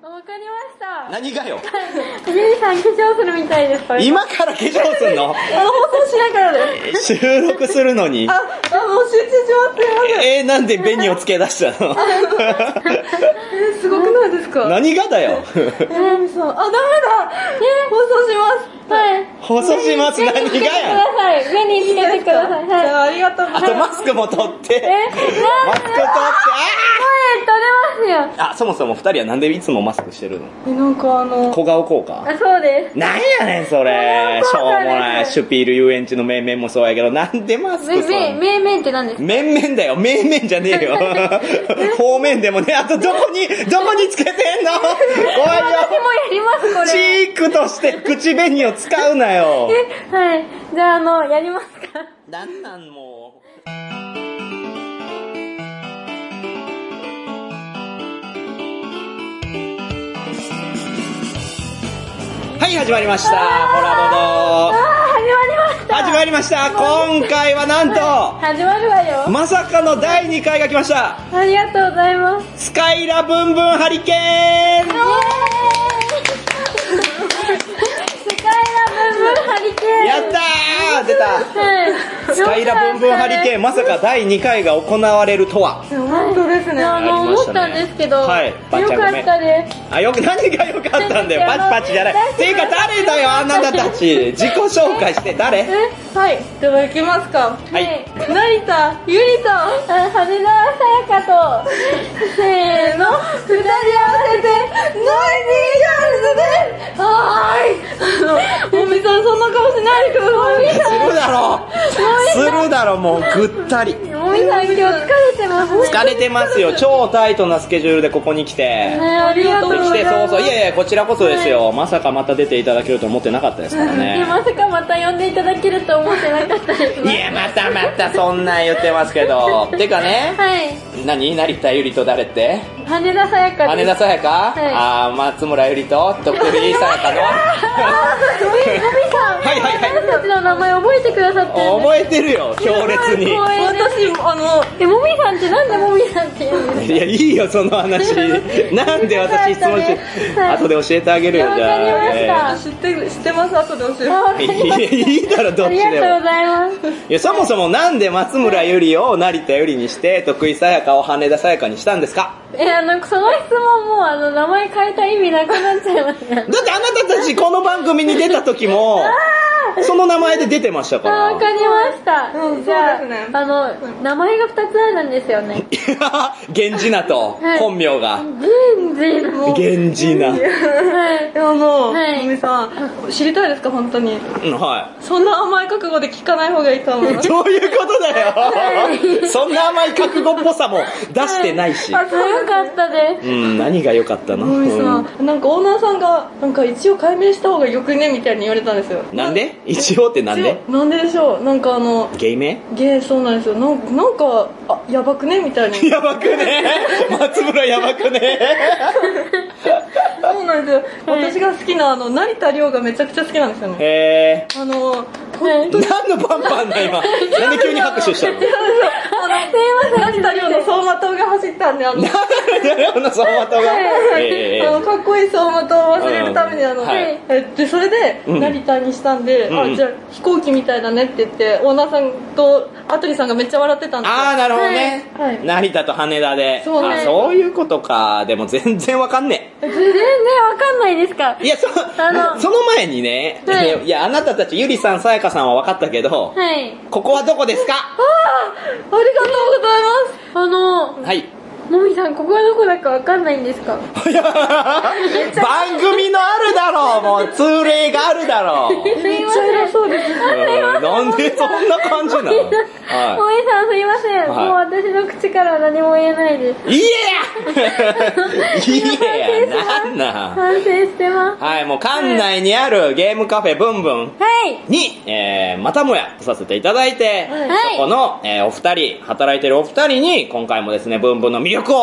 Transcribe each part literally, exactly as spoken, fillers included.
わかりました。 何がよ。 ゆりさん化粧するみたいです。 今から化粧するの？ あの、放送しながらで。 収録するのに。 あ、あ、もう集中します。 えー、なんで紅をつけ出したの？ えー、すごくないですか？ 何がだよ。 えー、そう。あ、ダメだ。えー、放送します。はい。 放送します。何がやん。 ください。目につけてください。はい。じゃあ、ありがとうございます。 あとマスクも取って。 え、 マスク取って。あー！声取れますよ。 あ、そもそも二人はなんでいつもマスクしてるの？ え、なんかあの。 小顔効果？ あ、そうです。 なんやねん、それ。しょうもない。シュピール遊園地の面々もそうやけど、なんでマスクするの？ 面々って何ですか？ 面々だよ。面々じゃねえよ。方面でもね、あとどこに、どこにつけてんの？怖いよ。 私もやります、これ。 チークとして口紅を使うなよ。 え、はい。じゃあ、あの、やりますか？ なんなんもう。はい、始まりました。ホラボド。 あー、始まりました。 始まりました。今回はなんと、 始まるわよ。 まさかのだいにかいが来ました。 ありがとうございます。 スカイラブンブンハリケーン。 イエーイ。スカイラブンブンハリケーン。 やったー、出た。 はい。 スカイラブンブンハリケーン、まさかだいにかいが行われるとは。 本当ですね。あの、思ったんですけど、 はい、 よかったです。 あ、よく、何がよかったんだよ。パチパチじゃない。ていうか誰だよ、あなたたち。自己紹介して誰？ え、はい。では行きますか。 はい。 成田ゆりと、羽田さやかと、せーの、二人合わせて、ノイジーガールズです。はーい。もみさん、そんな顔しないでください。 するだろするだろ、もうぐったり。 もみさん、今日疲れてますね。 疲れてますよ。超タイトなスケジュールでここに来て。 ね、ありがとうございます。 来て、そうそう。いやいや、こちらこそですよ。まさかまた出ていただけると思ってなかったですからね。 まさかまた呼んでいただけると思ってなかったですね。 いや、またまたそんなん言ってますけど。てかね。 はい。 何？成田ゆりと誰って？ 羽田さやかです。 羽田さやか？はい、あー、松村ゆりと徳井さやかの。 あー、もみさん。はいはいはい。私たちの名前覚えてくださってる。 覚えてるよ、強烈に。 私、あの、え、もみさんってなんでもみさんって言うんですか？ いや、いいよ、その話。なんで私質問して、後で教えてあげるよ、じゃあ。 わかりました。知ってる、知ってます、後で教えて。 いや、いいだろ、どっちでも。 ありがとうございます。 いや、そもそもなんで松村ゆりを成田ゆりにして、徳井さやかを羽田さやかにしたんですか？ え、あの、その質問も、あの、名前変えた意味なくなっちゃいますね。だってあなたたちこの番組に出た時も、その名前で出てましたから。 わかりました。 うん、 じゃあ、 そうですね、 あの、名前が二つあるんですよね。 源氏名と、本名が。 源氏名。 源氏名。 はい。あの、もみさん、知りたいですか、本当に。 うん、はい。 そんな甘い覚悟で聞かない方がいいと思います。 どういうことだよ。そんな甘い覚悟っぽさも出してないし。 あ、そうよかったです。 うん、何が良かったの？ もみさん、なんかオーナーさんが、なんか一応解明した方がよくねみたいに言われたんですよ。 なんで？一応ってなんで？ なんででしょう。なんかあの、 ゲイ名？ ゲイ、そうなんですよ。なんか、なんかあ、やばくねみたいに。 やばくね松村やばくねそうなんですよ。私が好きなあの、成田凌がめちゃくちゃ好きなんですよね。 へー。 あの、 本当に何のパンパンだ今。なんで急に拍手したの？ あの、すいません、成田凌の走馬灯が走ったんで、あの、 成田凌の走馬灯が、 えー、あのかっこいい走馬灯を忘れるために、あの、はい、えでそれで成田にしたんで、うん、あ、じゃあ飛行機みたいだねって言って、オーナーさんと羽鳥さんがめっちゃ笑ってたんですよ。 ああ、なるほどね、はい、成田と羽田で。そう、ね、あ、そういうことか。でも全然わかんねえ。 全然わかんないですか？ いや、そあのその前にね、はい、いや、あなたたちゆりさん、さやかさんはわかったけど、はい、ここはどこですか？ ああ、ありがとうございます。あの、 はい、 もみさん、ここはどこだかわかんないんですか？ いや番組のあるだろう、もう通例があるだろう。 めっちゃ偉そうです。 なんでそんな感じなの？ もみさん、すいません、はい、もう私の口から何も言えないです。 いえやいえや、なんなん反省してます。 はい、もう館内にあるゲームカフェブンブンに、はい、えー、またもや来させていただいて、はい、そこの、えー、お二人、働いてるお二人に、今回もですね、ブンブンの魅力を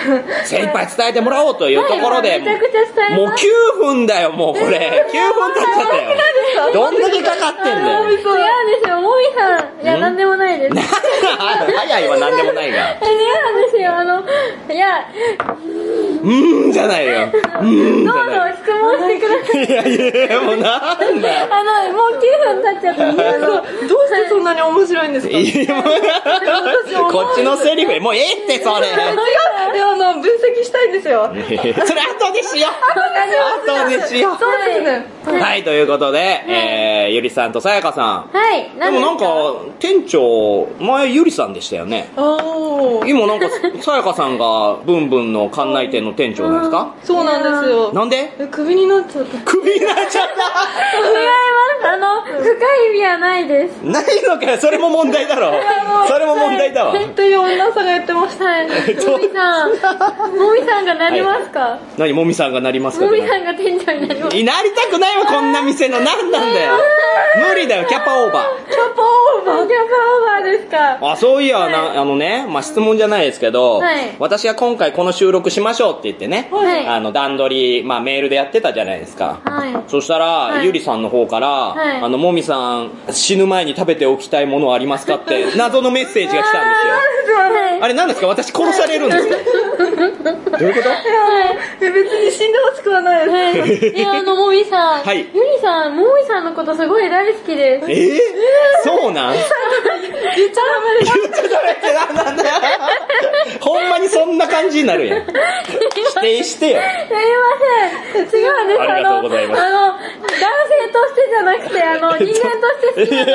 精一杯伝えてもらおうというところで、 はい、めちゃくちゃ伝えます。 もうきゅうふんだよ、もうこれ。きゅうふん経っちゃったよ。どんだけかかってんだよ。 違うんですよ、もみさん。いや、なんでもないです。 早いはなんでもないが。 違うんですよ、あの、いや、 うーんじゃないよ。うーんじどうぞゃない。 質問してください。 いやいや、もうなんだよ。 あの、もうきゅうふん経っちゃったんで、あの、 どうしてそんなに面白いんですか？ いやもうこっちのセリフ、もうええってそれ。 いや、あの、分析したいんですよ。 それ後でしよう。後でしよう。 そうですね。 はい、ということで、えー、ゆりさんとさやかさん。 はい、 でもなんか、店長、前ゆりさんでしたよね。 おー。 今なんか、さやかさんが、ブンブンの館内店の店長なんですか？ そうなんですよ。 なんで？ え、クビになっちゃった。 クビになっちゃっ違います。あの、深い意味はないです。 た。ないのかよ、それも問題だろ。それも問題だわ。 という女さんが言ってました。 はい。もみさん、もみさんがなりますか？ 何、もみさんがなりますか？ もみさんが店長になります。 なりたくないわ、こんな店の。なんなんだよ。無理だよ、キャパオーバー。 キャパオーバー。 キャパオーバーですか？ あ、そういや、はい、なあのね、まあ、質問じゃないですけど、 はい、 私が今回この収録しましょうって言ってね、 はい、 あの段取り、まあ、メールでやってたじゃないですか。 はい、 そしたら、はい、ゆりさんの方から、はい、あのもみさん死ぬ前に食べておきたいものはありますかって謎のメッセージが来たんですよ。あ, あれ何ですか？私殺されるんですか？どういうこと？いや、 別に死んでほしくはないです。 はい、いや、あのもみさん、 はい、 ゆりさん、もみさんのことすごい大好きです。 えー、そうなん？言っちゃダメです。言っちゃダメってなんなんだよ。ほんまにそんな感じになるやん。否定してよ。 すいません、違うんです。 ありがとうございます。 あの、あの男性としてじゃなくて、あの人間として好き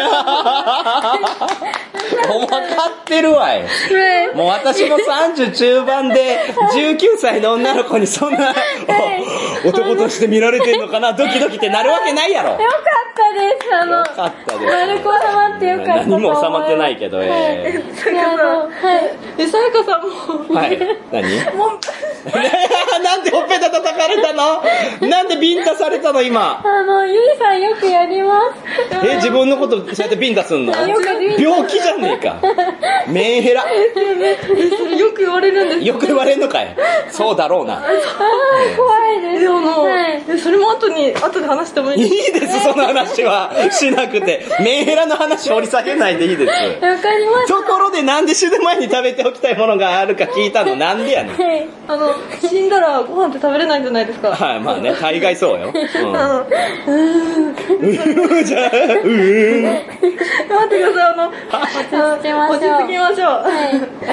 分かってるわい。もう私もさんじゅう中盤でじゅうきゅうさいの女の子にそんな男として見られてんのかな、ドキドキってなるわけないやろ。 よかったです。あの、 よかったです。 丸く収まってよかった。 何も収まってないけど、えー。さやかさん、はい。え、さやかさんも。 はい。何？もうなんでほっぺた叩かれたの？なんでビンタされたの今？ あの、ゆりさんよくやります。 え、自分のことそうやってビンタすんの？ よく病気じゃねえか。メンヘラ。 それよく言われるんです。 よく言われんのかい。そうだろうな。 怖いです。 あの、はい、それも後に後で話してもいいですか？ いいです、その話はしなくて。メンヘラの話掘り下げないでいいです。 わかります。 ところでなんで死ぬ前に食べておきたいものがあるか聞いたのなんでやねん。はい、 あの死んだらご飯って食べれないんじゃないですか。 はい、まあね、大概そうよ。うん。 あのうーん。じゃあうーん。待ってください。あの落ち着きましょう。 落ち着きましょう。はい。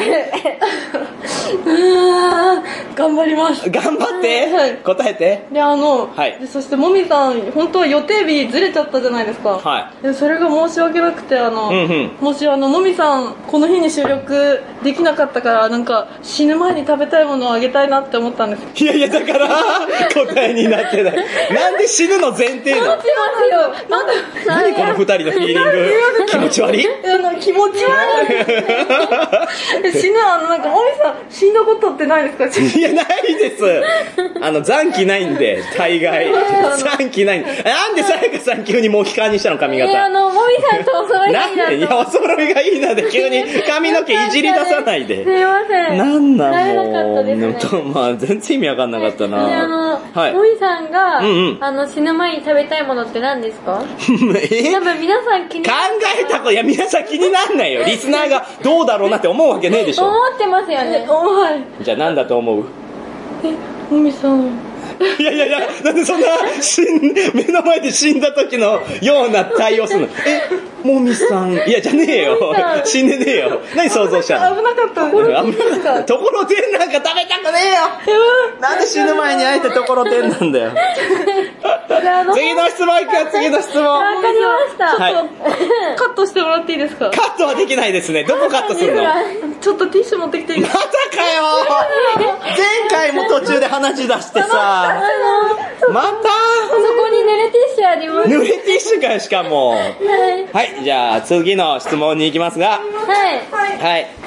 うーん、頑張ります。 頑張って。はい、答えて。 で、あの、 はい。 でそしてもみさん本当は予定日ずれちゃったじゃないですか。 はい。 でそれが申し訳なくて、あの、うんうん、もしあのもみさんこの日に収録できなかったから、なんか死ぬ前に食べたいものをあげたいなって思ったんです。 いやいや、だから答えになってない。なんで死ぬの前提なの？何この二人のヒーリング。気持ち悪い？ あの気持ち悪い。死ぬ、あのなんかもみさん死んだことってないですか？ いや、ないです。あの残機ないんで、大概残機ないんで。なんでさやかさん急にモヒカンにしたの髪型？ いや、あのもみさんとお揃いがいいなと。 いや、お揃いがいいなで急に髪の毛いじり出さないで。 すいません。 なんなんもう。 なかったですね。 まあ全然意味わかんなかったな。 で、あの、 はい、 もみさんが、 うんうん、 あの死ぬ前に食べたいものって何ですか？ え？ 多分皆さん気に考えたこと、いや皆さん気になんないよ。リスナーがどうだろうなって思うわけねえでしょ。 思ってますよね。 はい。 じゃあ何だと思う？ え、もみさん。 いやいやいや、なんでそんな死ん目の前で死んだ時のような対応するの？え、もみさん、いやじゃねえよ、死んでねえよ。何想像したの？ 危なかった。 危なかった。ところてんなんか食べたくねえよ。なんで死ぬ前にあえてところてんなんだよ。次の質問いくよ、次の質問。 わかりました。 はい、 カットしてもらっていいですか？ カットはできないですね。どこカットするの？ ちょっとティッシュ持ってきていいですか？ またかよ。前回も途中で話出してさ、またそこに濡れティッシュあります。 濡れティッシュかよ、しかも。はい、はい、じゃあ次の質問に行きますが、 はいはい、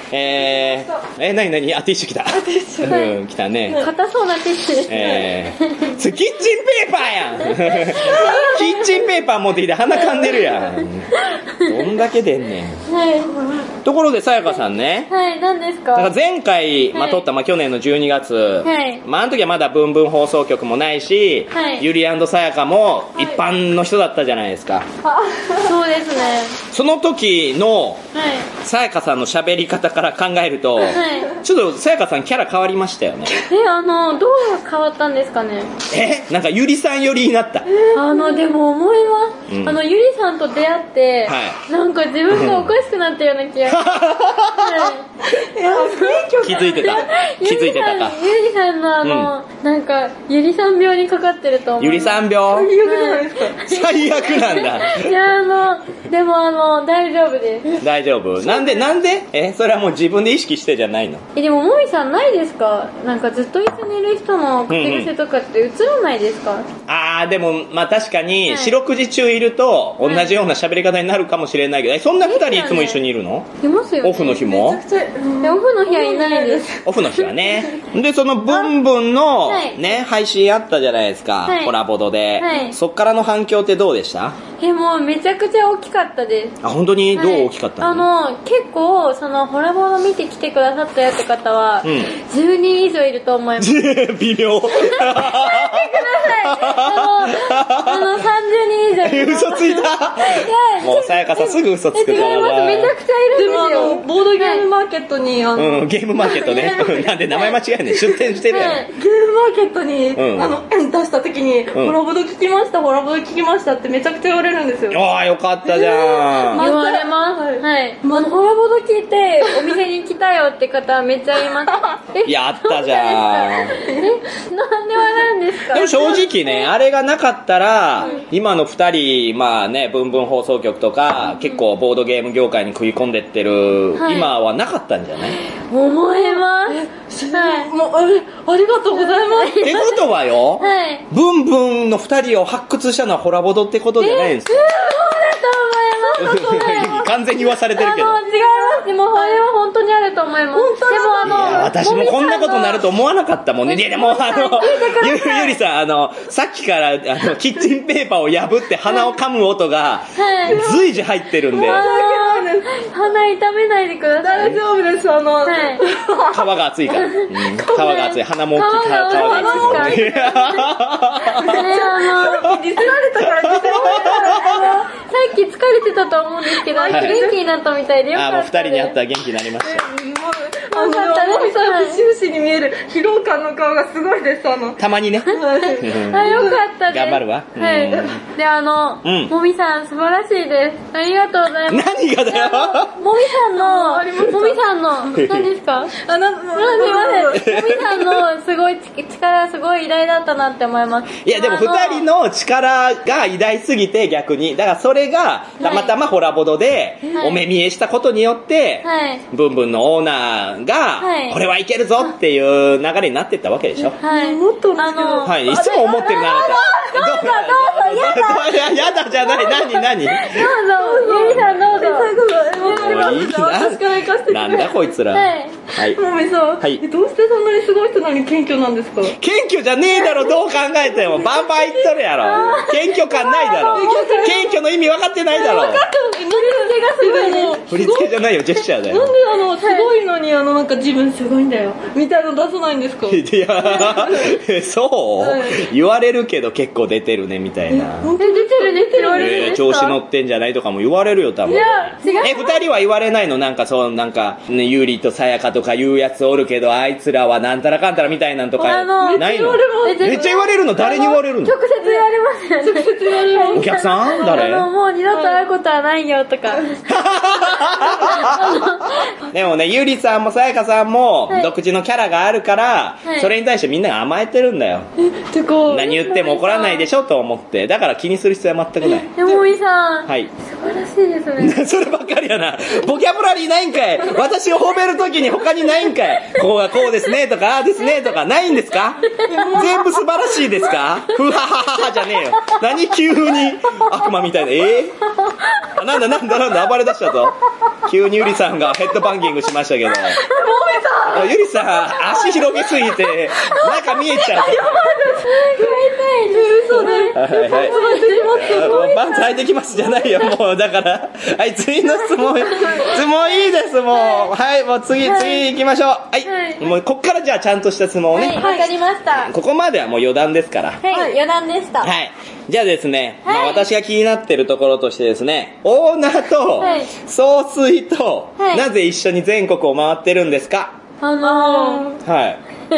えー、え、なになに、あ、ティッシュ来た。ティッシュ。うん、来たね。 硬そうなティッシュです。 えー、それキッチンペーパーやん。キッチンペーパー持ってきて鼻かんでるやん。どんだけ出んねん。 はい。 ところで、さやかさんね。 はい、何ですか？ だから前回、まあ、撮った、まあ、去年のじゅうにがつ。はい。まあ、あの時はまだブンブン放送局もないし、はい。ゆり&さやかも一般の人だったじゃないですか。 あ、そうですね。 その時の、さやかさんの喋り方から考えると、はい。ちょっとさやかさんキャラ変わりましたよね。 え、あの、どう変わったんですかね？ え、なんかゆりさん寄りになった。 あの、でも思います。うん、あの、ゆりさんと出会って、はい、なんか自分がおかしくなったような気がして。はい、 気づいてた。気づいてたか。 ゆりさんのあの、うん、なんか、ゆりさん病にかかってると思う。 ゆりさん病？最悪じゃないですか。最悪なんだ。 いや、あの、でもあの、大丈夫です。 大丈夫。なんで、なんでえ、それはもう自分で意識してじゃないの？ え、でももみさんないですか？なんかずっと一緒にいる人の口癖とかって映らないですか？うんうん、 あー、でも、まあ確かに、四六時中いると、同じような喋り方になるかもしれないけど、え、そんな二人いつも一緒にいるの？ いますよね。 オフの日も？ めちゃくちゃ、うん、オフの日はいないです。 オフの日はね。で、そのブンブンの、ね、配信あったじゃないですか。はい、コラボドで、はい。そっからの反響ってどうでした？ え、もうめちゃくちゃ大きかったです。 あ、本当にどう大きかったの？ はい、あの、結構、その、ホラボド見てきてくださったよって方は、うん、じゅうにん以上いると思います。 微妙。やってください。 あの、あの、さんじゅうにん以上いる。 嘘ついた。いや、もうさやかさんすぐ嘘つくから。 違います。めちゃくちゃいるんですよ。 ボードゲームマーケットに、あの、うん、ゲームマーケットね。なんで名前間違えんねん。出店してるやん。 ゲームマーケットに、うん、あの、出した時に、うん、ホラボド聞きました、ホラボド聞きましたってめちゃくちゃ言われるんですよ。 ああ、よかったじゃん。 言われます。はい。あの、ホラボド聞いて、お店に来たよって方めっちゃいます。 やったじゃん。 え、なんで笑うんですか？ でも正直ね、あれがなかったら、うん、今の二人、まあね、ブンブン放送局とか、うん、結構ボードゲーム業界に食い込んでってる、はい、今はなかったんじゃない？ 思います。はい。 もう、あれ、ありがとうございます。 ってことはよ、はい、ブンブンの二人を発掘したのはホラボドってことじゃないんですよ。 そうだと思います。 完全に言わされてるけど。 あの、違います。でも、あれは本当にあると思います。でも、あの、 いや、私もこんなことになると思わなかったもんね。いや、でも、あの、ゆ, ゆりさん、あの、さっきから、あの、キッチンペーパーを破って鼻を噛む音が、随時入ってるんで。 鼻痛めないでください。 大丈夫です、あの、はい、 皮が厚いから。うん、皮が厚い。鼻も大きい。皮が厚い。 ね、あの、ディスられたから、さっき疲れてたと思うんですけど、はい、元気になったみたいでよかった。 あ、もう二人に会ったら元気になりました。 あの、もみさん、節々に見える疲労感の顔がすごいです、あの。 たまにね。 あ、よかったです。 頑張るわ。 はい。で、あの、うん、もみさん、素晴らしいです。ありがとうございます。 何がだよ。 もみさんの、もみさんの、何ですか？あ、な、すいません。もみさんの、すごい、力すごい偉大だったなって思います。 いや、でも二人の力が偉大すぎて、逆に。だからそれが、たまたまホラボドで、お目見えしたことによって、はい、ブンブンのオーナーが、はい、これはいけるぞっていう流れになってったわけでしょ。 はい。もっとあの、 はい、いつも思ってるな、あなた。 どうぞ、どうぞ、やだ。 やだじゃない、何、何。どうぞ、 ゆりさんどうぞ。 もういいな。なんだこいつら。はい。 はい。もみさん、はい、どうしてそんなにすごい人なのに謙虚なんですか？ 謙虚じゃねえだろ、どう考えても。バンバン言っとるやろ。謙虚感ないだろ。謙虚の意味分かってないだろ。 分かってます。振り付けがすごいの。 振り付けじゃないよ、ジェスチャーだよ。 なんであの、すごいのに、あの、なんか自分すごいんだよ。みたいなの出さないんですか？ いや、そう、はい、言われるけど結構出てるね、みたいな。 本当に出てる、出てる。 えー、調子乗ってんじゃないとかも言われるよ、多分。いや、違う。え、二人は言われないの？なんかそう、なんか、ね、ゆりとさやかとか言うやつおるけど、あいつらはなんたらかんたらみたいなんとか、ないの？めっちゃ言われるの？誰に言われるの？ 直接言われますよね。直接言われます。 お客さん？誰？ あの、もう二度と会うことはないよとか。 でもね、ゆりさんもさやかさんも、独自のキャラがあるから、はい、それに対してみんなが甘えてるんだよ。え、何言っても怒らないでしょと思って。だから気にする必要は全くない。 え、もみさん。 はい。 素晴らしいですね。 そればっかりやな。ボキャブラリーないんかい。私を褒めるときに他にないんかい。こうがこうですねとか、ああですねとか、ないんですか？全部素晴らしいですか？ふははははじゃねえよ。何急に悪魔みたいな。えー、なんだなんだなんだ、 暴れ出したぞ。急にゆりさんがヘッドバンギングしましたけど。もみさんゆりさん、足広げすぎて、中見えちゃう。やばい嘘ね。 はいはい。パンツ履いてきますじゃないよ、もう。だから。はい、次の質問。質問いいです、もう。はい、もう次、次行きましょう。はい。もう、こっからじゃあちゃんとした質問をね。 はい、わかりました。 ここまではもう余談ですから。 はい、余談でした。 はい。じゃあですね、まあ私が気になってるところとしてですね、オーナーと、総帥と、なぜ一緒に全国を回ってるんですか？ あのー、はい。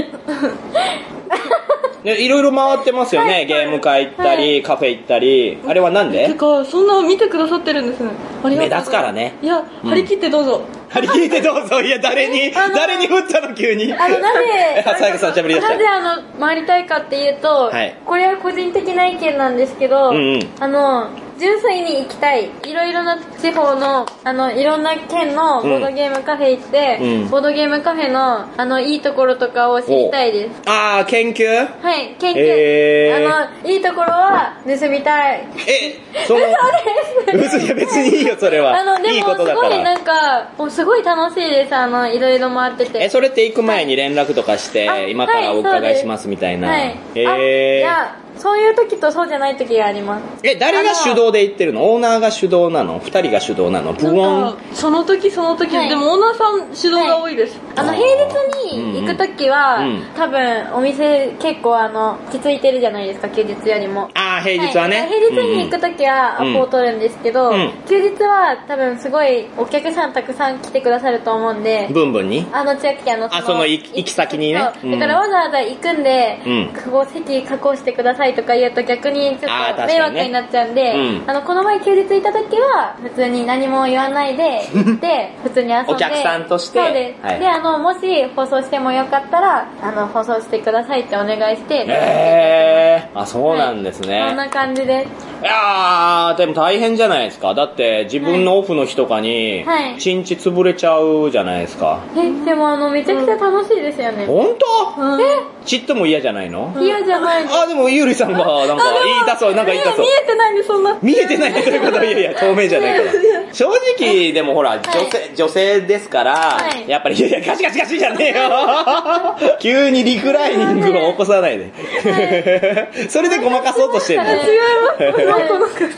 いろいろ回ってますよね、はい、ゲーム会行ったり、はい、カフェ行ったり。あれはなんで？ てかそんな見てくださってるんですね。 目立つからね。 いや、張り切ってどうぞ。 張り切ってどうぞ。いや、誰に誰に振ったの急に。 あのなぜさやかさんしゃべりだした。 なぜあの回りたいかっていうと、はい、これは個人的な意見なんですけど、うんうん、あの純粋に行きたい。いろいろな地方の、あの、いろんな県のボードゲームカフェ行って、うん、ボードゲームカフェの、あの、いいところとかを知りたいです。 あー、研究？ はい、研究。えー、あの、いいところは盗みたい。 え、その、嘘です。嘘、いや別にいいよ、それは。あの、でも、いいことだから。 すごいなんか、もうすごい楽しいです。あの、いろいろ回ってて。 え、それって行く前に連絡とかして、はい、今からお伺いしますみたいな。はい。 えー。いや、そういう時とそうじゃない時があります。 え、誰が主導で言ってるの？オーナーが主導なの？二人が主導なの？ブオン。 その時その時、はい、でもオーナーさん主導が多いです。 はい、あの、平日に行く時は、うんうん、多分お店結構あの、落ち着いてるじゃないですか、休日よりも。 ああ、平日はね。 はい、平日に行く時はアポを取るんですけど、うんうん、休日は多分すごいお客さんたくさん来てくださると思うんで。 ブンブンに？ あの、千秋あの、 その、あ、その行き先にね。だからわざわざ行くんで、うん、ここ席確保してくださいとか言うと逆にちょっと迷惑になっちゃうんで、あ、ね、うん、あのこの前休日行った時は普通に何も言わないで行って普通に遊んでお客さんとしてそうです、はい、であのもし放送してもよかったらあの放送してくださいってお願いしてへえー、あ、そうなんですね、 はい、そんな感じです。 いやーでも大変じゃないですか。だって自分のオフの日とかに一日潰れちゃうじゃないですか、 はいはい、えでもあのめちゃくちゃ楽しいですよね。 本当？ うん、えちっとも嫌じゃないの？ 嫌じゃないです。 あ、でもゆりさんがなんか言いたそう、なんか言いたそう。 見えてないんでそんな。 見えてないということは、いやいや、透明じゃないから。正直、でもほら、女性、はい、女性ですから、はい、やっぱり、いやいや、ガシガシガシじゃねえよ急にリクライニングを起こさないで。はい、それでごまかそうとしてるの。 違います。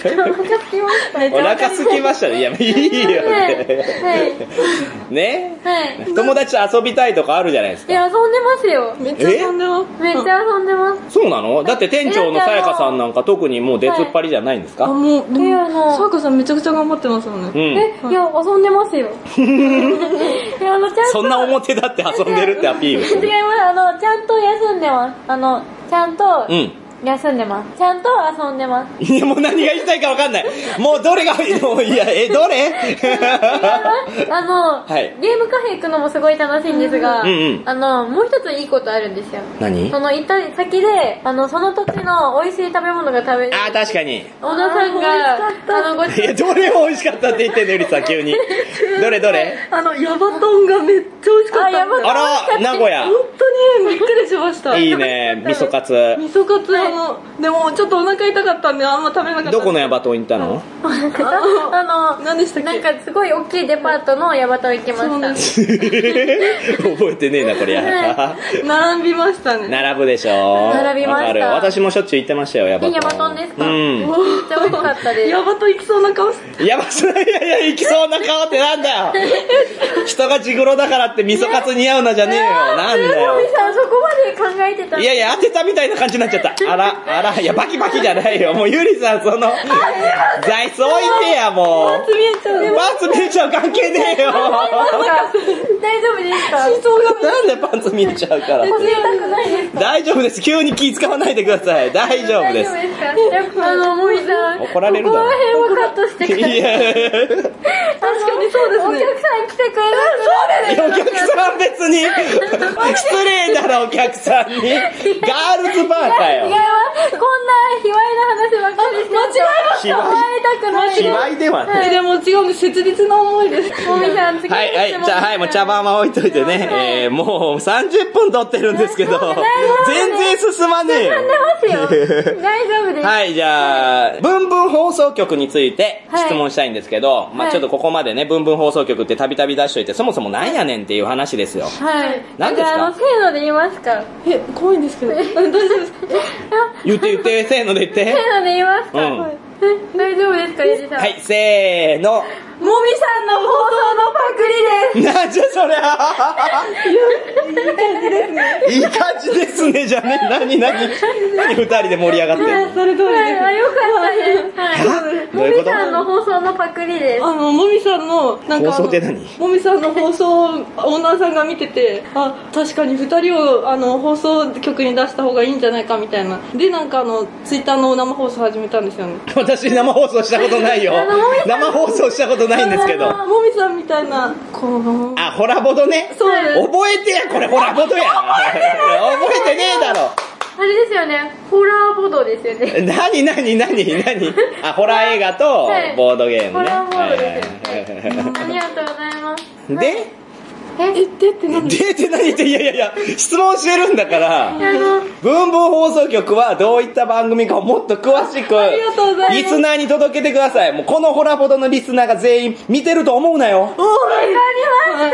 お腹すきましたね。いや、いいよって。ね、はい、友達と遊びたいとかあるじゃないですか。 いや、遊んでますよ。 めっちゃ遊んでます。 めっちゃ遊んでます。 そうなの？だって店長のさやかさんなんか特にもう出ずっぱりじゃないんですか？ はい、あ、もう、でも、さやかさんめちゃくちゃ頑張ってますもんね。 うん、え、いや、遊んでますよ。いや、あの、ちゃんと。 そんな表だって遊んでるってアピール。 違います。あの、ちゃんと休んでます。あの、ちゃんと、うん。休んでます。ちゃんと遊んでます。 いや、もう何が言いたいか分かんない。もうどれが、もういや、え、どれあの、はい、ゲームカフェ行くのもすごい楽しいんですが、うんうん、あの、もう一ついいことあるんですよ。 何？ その行った先で、あの、その土地の美味しい食べ物が食べれる。 あ、確かに。 小田さんが、 あの、ごいや、どれも美味しかったって言ってんの、ゆりさん、急に。どれどれ？ あの、ヤバトンがめっちゃ美味しかった。あ、ヤバトン。 あら、名古屋。 本当にびっくりしました。 いいね、味噌カツ。 味噌カツ、あの、でも、ちょっとお腹痛かったんであんま食べなかった。 どこのヤバトン行ったの？ あの、 何でしたっけ？ なんかすごい大きいデパートのヤバトン行きました。 覚えてねえな、これ。 はい、並びましたね。 並ぶでしょ。 並びました。 私もしょっちゅう行ってましたよ、ヤバトン。 ヤバトンですか？うん。めっちゃ美味しかったです。 ヤバトン行きそうな顔して。 ヤバトン、いやいや、行きそうな顔ってなんだよ。人が地黒だからって味噌カツ似合うなじゃねえよ。なんだよ。 そこまで考えてた。 いやいや、当てたみたいな感じになっちゃった。あら、あら、いや、バキバキじゃないよ。もうゆりさん、その、座椅子置いてや、もう。 パンツ見えちゃう。 パンツ見えちゃう関係ねえよ。 大丈夫ですか？ なんでパンツ見えちゃうから。 教えたくないですか？ 大丈夫です。急に気使わないでください。大丈夫です。 大丈夫ですか？あの、もみさん。 怒られるだろ。 ここら辺をカットしてください。 いや。 確かにそうですね。 お客さん来てくれる。 お客さん別に。失礼だろ、お客さんに。ガールズバーかよ。 違います。こんな卑猥な話ばっかりして間違えました。思われたくない。 卑猥ではない。でも違うんです。切実な思いです。 もみさん、次の質問。 はい、はい、じゃあ、はい、もう茶番は置いといてね。えー、もうさんじゅっぷん撮ってるんですけど、全然進まねえよ。 進んでますよ。 よ。大丈夫です。 はい、じゃあ、ブンブン放送局について質問したいんですけど、はい、まあちょっとここまでね、ブンブン放送局ってたびたび出しといて、そもそもなんやねんっていう話ですよ。 はい。 何ですか？ じゃあ、あの、せーので言いますか？ え、怖いんですけど。大丈夫ですか？ 言って言って、せーので言って。 せーので言いますか？うん。大丈夫ですか、ゆじさん。 はい、せーの。 もみさんの放送のパクリです。 なんじゃそりゃいい感じですね。いい感じですねじゃね。何何何二人で盛り上がってるの？ それ通りです。 あ、よかったです。もみさんの放送のパクリです。 あの、もみさんの、なんか、 放送って何？ もみさんの放送をオーナーさんが見てて、あ、確かに二人を、あの、放送局に出した方がいいんじゃないかみたいな。で、なんかあの、ツイッターの生放送始めたんですよね。 私生放送したことないよ。生放送したことないんですけど。 もみさんみたいな、こう。 あ、ホラボドね。 そうです。 覚えてや、これホラボドや。覚えてねえだろ。 あれですよね、ホラーボードですよね。 何何何何あ、ホラー映画とボードゲームね。 ホラーボードですよね。ありがとうございます。 でえ、でって何？ でって何って、いやいやいや、質問してるんだから、ブンブン放送局はどういった番組かをもっと詳しく、リスナーに届けてください。もうこのホラボドのリスナーが全員見てると思うなよ。 わかりました。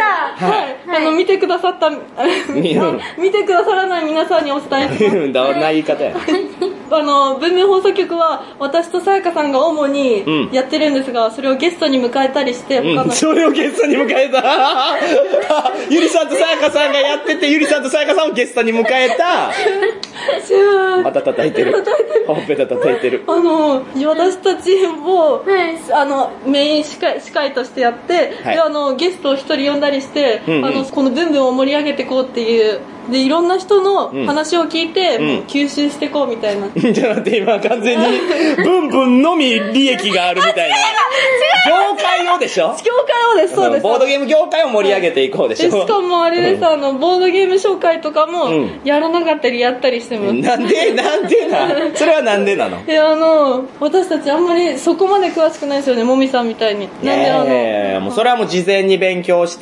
はい。あの、見てくださった、見てくださらない皆さんにお伝えします。 どんな言い方や。 あの、ブンブン放送局は私とさやかさんが主にやってるんですが、それをゲストに迎えたりして、 他の、それをゲストに迎えた。ゆりさんとさやかさんがやってて、ゆりさんとさやかさんをゲストに迎えた。また叩いてる。ほっぺた叩いてる。 あの、私たちを、あの、メイン司会、司会としてやって、はい、で、あの、ゲストを一人呼んだりして、うんうん、あの、このブンブンを盛り上げていこうっていう、で、いろんな人の話を聞いて、うん、吸収していこうみたいな。 じゃあ待って、今完全に、ブンブンのみ利益があるみたいな。業界をでしょ？ 業界をです、そうです。 ボードゲーム業界を盛り上げていこうでしょ。 しかもあれです、うん、あの、ボードゲーム紹介とかも、やらなかったりやったりしてます。 なんでなんでなそれはなんでなの？ いや、あの、私たちあんまりそこまで詳しくないですよね、もみさんみたいに。なんであの、 えー、もうそれはもう事前に勉強して、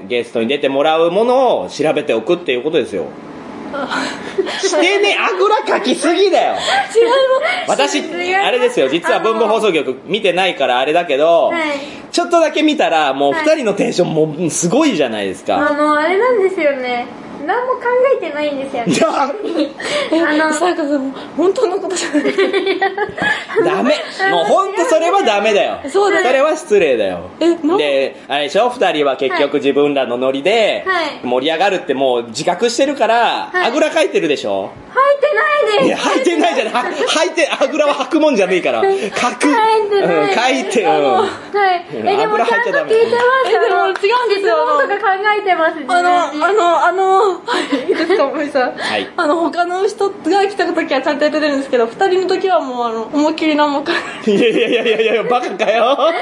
ゲストに出てもらうものを調べておくっていうことですよ。してね、あぐらかきすぎだよ。違います。私、あれですよ、実はブンブン放送局見てないからあれだけど、はい、ちょっとだけ見たら、もう二人のテンションもすごいじゃないですか。 あの、あれなんですよね。何も考えてないんですよね。 あの、さやかさん、本当のことじゃない。 ダメ。もう本当それはダメだよ。そうだよ。それは失礼だよ。え、で、あれでしょ、二人は結局自分らのノリで盛り上がるってもう自覚してるから、はい、あぐらかいてるでしょ。 吐いてないです。 いや、吐いてないじゃない。吐いて、あぐらは吐くもんじゃねえから。書く。 吐いてない。 うん、書いて、うん。 はい。え、でもちゃんと聞いてます。 え、でも違うんですよ。 質問とか考えてます。 あの、あの、あの、いいですか、もみさん。 はい。 あの、他の人が来た時はちゃんとやってるんですけど、二人の時はもう、あの、思いっきり何も考えて。 いやいやいやいやいや、バカかよ。あの、あ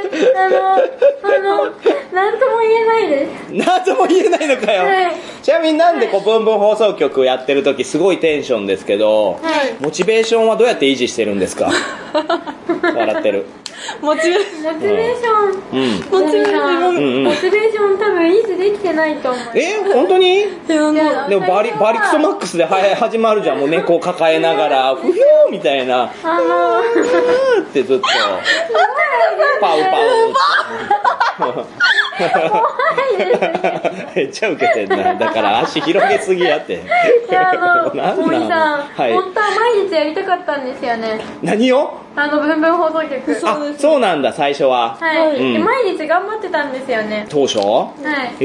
の、なんとも言えないです。 なんとも言えないのかよ。はい、ちなみになんでこう、ブンブン放送局やってる時すごいテンションですけど、はい、モチベーションはどうやって維持してるんですか？笑ってる。 モチベーション。モチベーション。 うん。 モチベーション。モチベーション多分維持できてないと思う。 え、本当に？でもバリ、バリクソマックスで始まるじゃん。もう猫抱えながら、ふひゅーみたいな。 あのーってずっと。パウパウ。 怖いですね。 めっちゃウケてんな。だから足広げすぎやって。 いや、あの、もみさん、はい、本当は毎日やりたかったんですよね。 何を？ あの、ブンブン放送局。 そうです。そうなんだ、最初は。 はい。うん、で毎日頑張ってたんですよね。 当初？ はい。